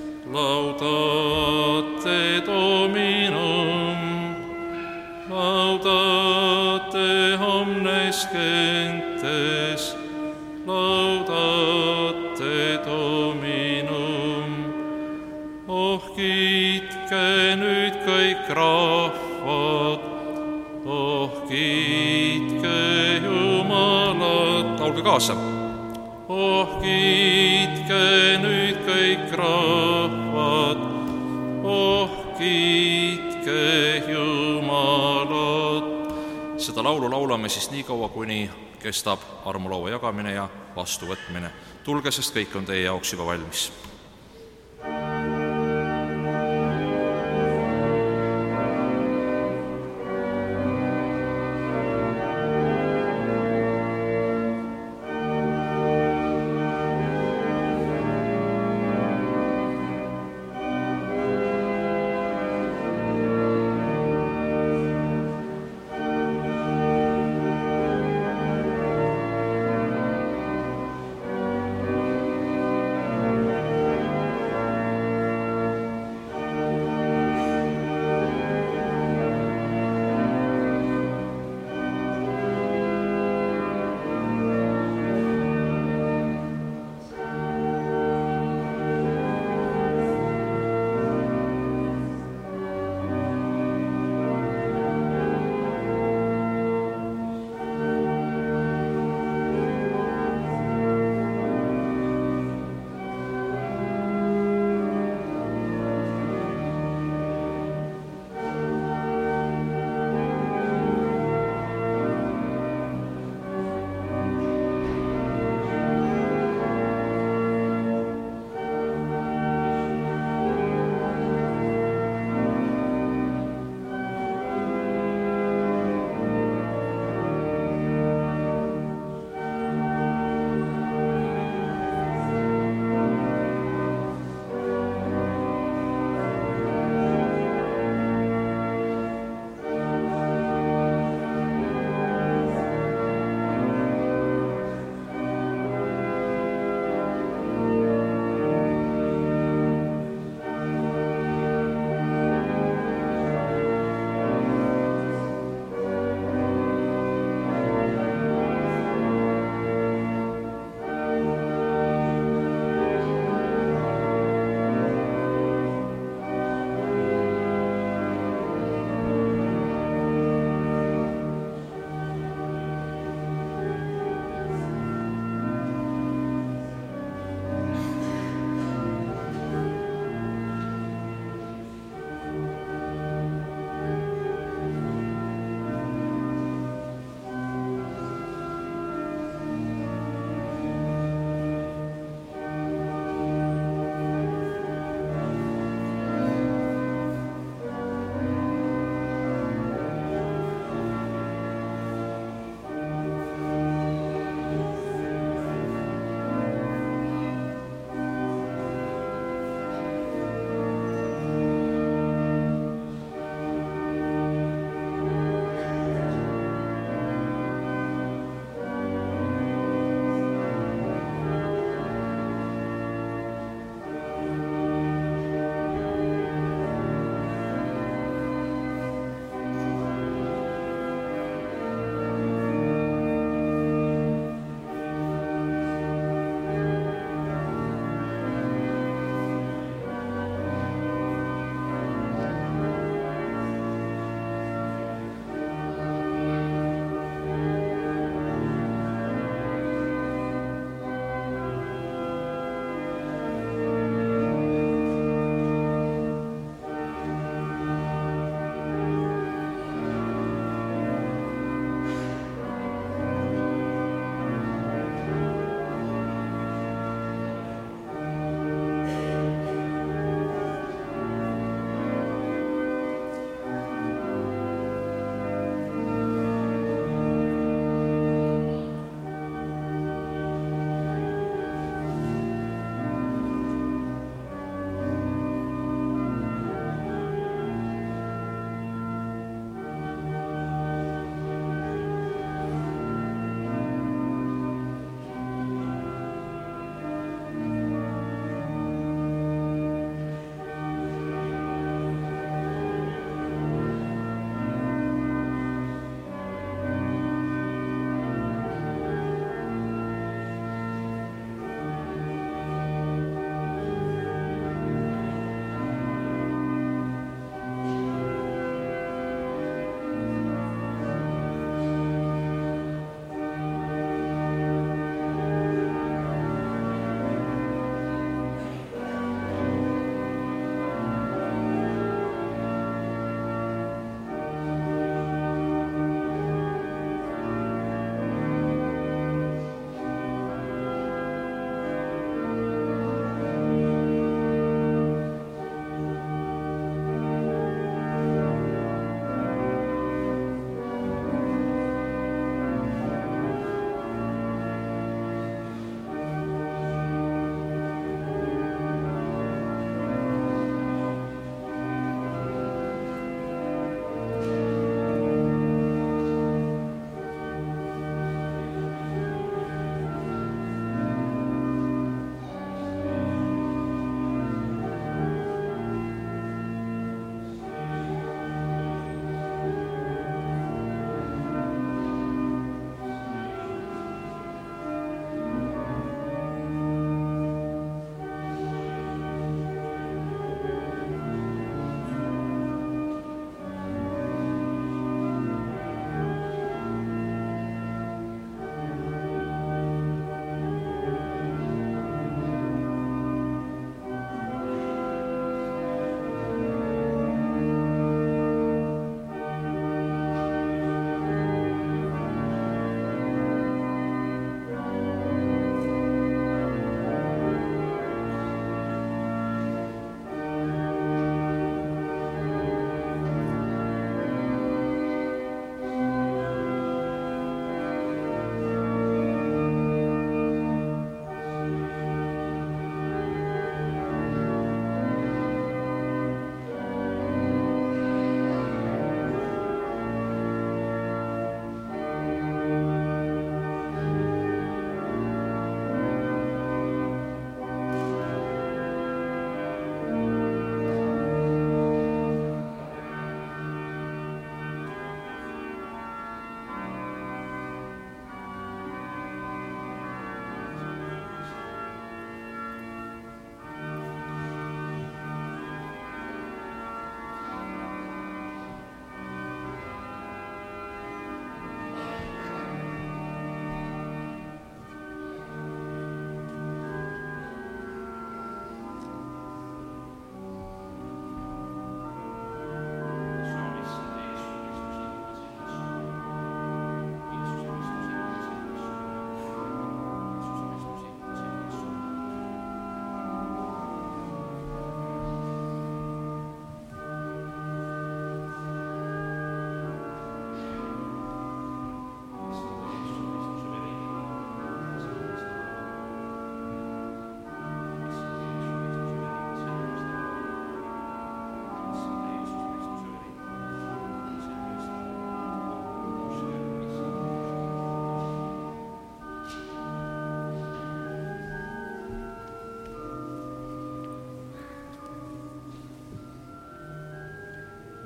laudate dominum, laudate omnes gentes, laudate dominum. Oh kiitke nüüd kõik rahvad, oh kiitke Jumalat. Laulge kaasa. Oh kiitke nüüd kõik rahvad, oh kiitke Jumalat. Seda laulu laulame siis nii kaua, kuni kestab armulaua jagamine ja vastuvõtmine. Tulge, sest kõik on teie jaoks juba valmis.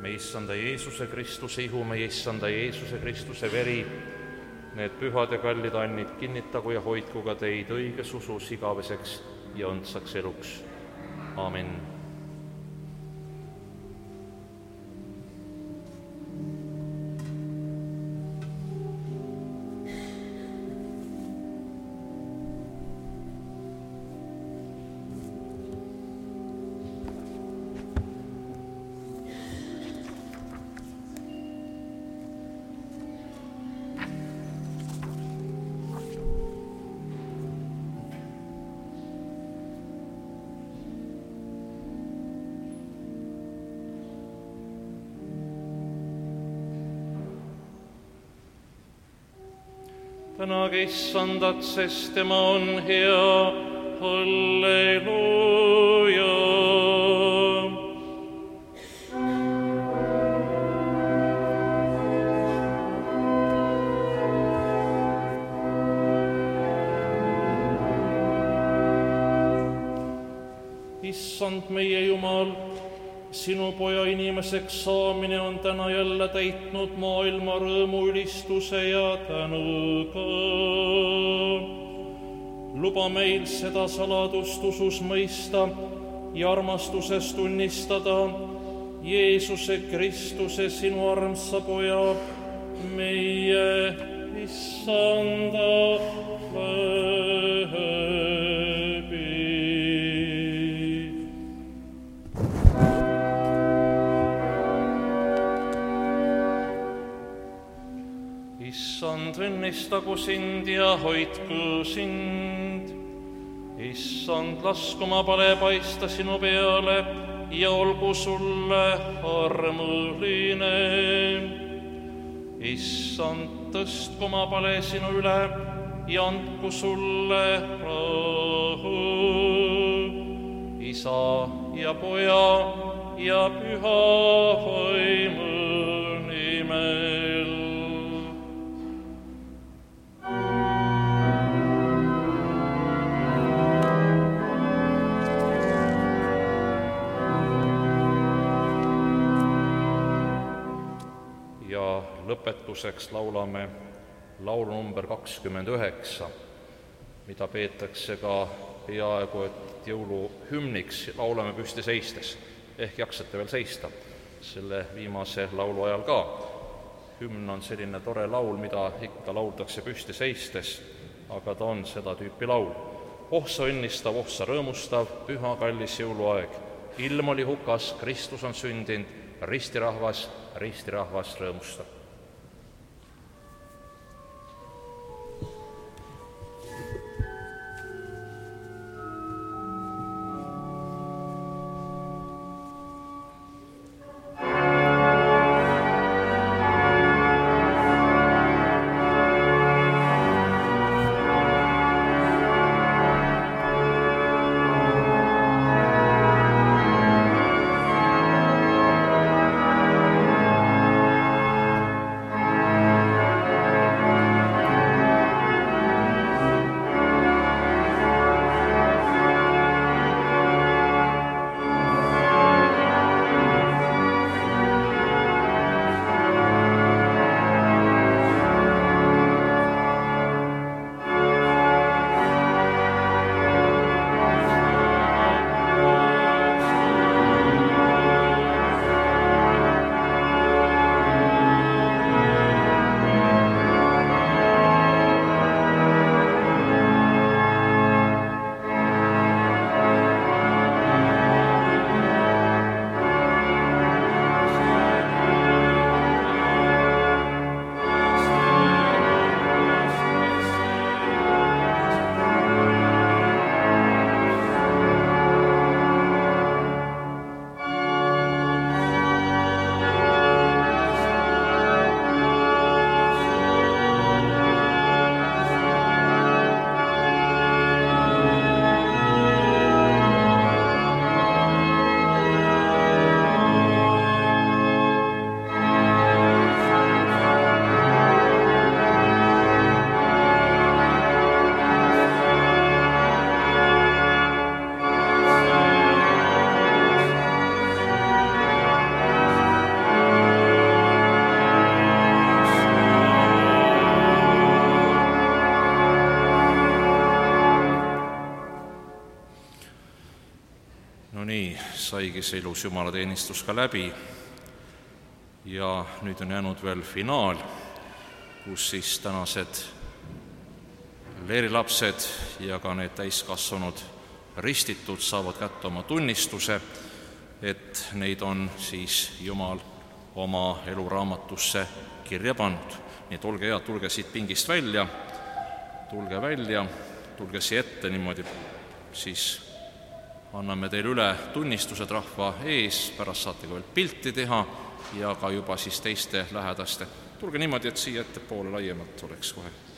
meie issanda Jeesuse Kristuse ihu, meie issanda Jeesuse Kristuse veri, need pühad ja kallid annid kinnitagu ja hoidku ka teid õiges usus igaveseks ja õndsaks eluks. Amen. Tänage issandat, sest tema on hea. Halleluuja. Issand meie Jumal, sinu poja inimeseks saamine on täna jälle täitnud maailma rõõmu, ülistuse ja tänuga. Luba meil seda saladust usus mõista ja armastuses tunnistada Jeesuse Kristuse, sinu armsa poja, meie issanda läbi. Issand, õnnistagu sind ja hoidku sind. Issand, lasku oma pale paista sinu peale ja olgu sulle armuline. Issand, tõstku oma pale sinu üle ja andku sulle rahu. Isa ja Poja ja Püha Vaimu nimel. Ja lõpetuseks laulame laulu number 29, mida peetakse ka peaaegu et jõuluhümniks. Laulame püsti seistes, ehk jaksate veel seista selle viimase laulu ajal ka. Hümn on selline tore laul, mida ikka lauldakse püsti seistes, aga ta on seda tüüpi laul. Oh sa õnnistav, oh sa rõõmustav, püha kallis jõuluaeg. Ilm oli hukas, Kristus on sündinud, ristirahvas rõõmustab. saigi see ilus jumalateenistus ka läbi. Ja nüüd on jäänud veel finaal, kus siis tänased leerilapsed ja ka need täiskasvanud ristitud saavad kätte oma tunnistuse, et neid on siis Jumal oma eluraamatusse kirja pannud. Nii et olge head, tulge siit pingist välja, tulge siia ette, niimoodi siis anname teile üle tunnistused rahva ees, pärast saate ka veel pilti teha ja ka juba siis teiste lähedaste. Tulge niimoodi, et siia ettepoole laiemalt oleks kohe.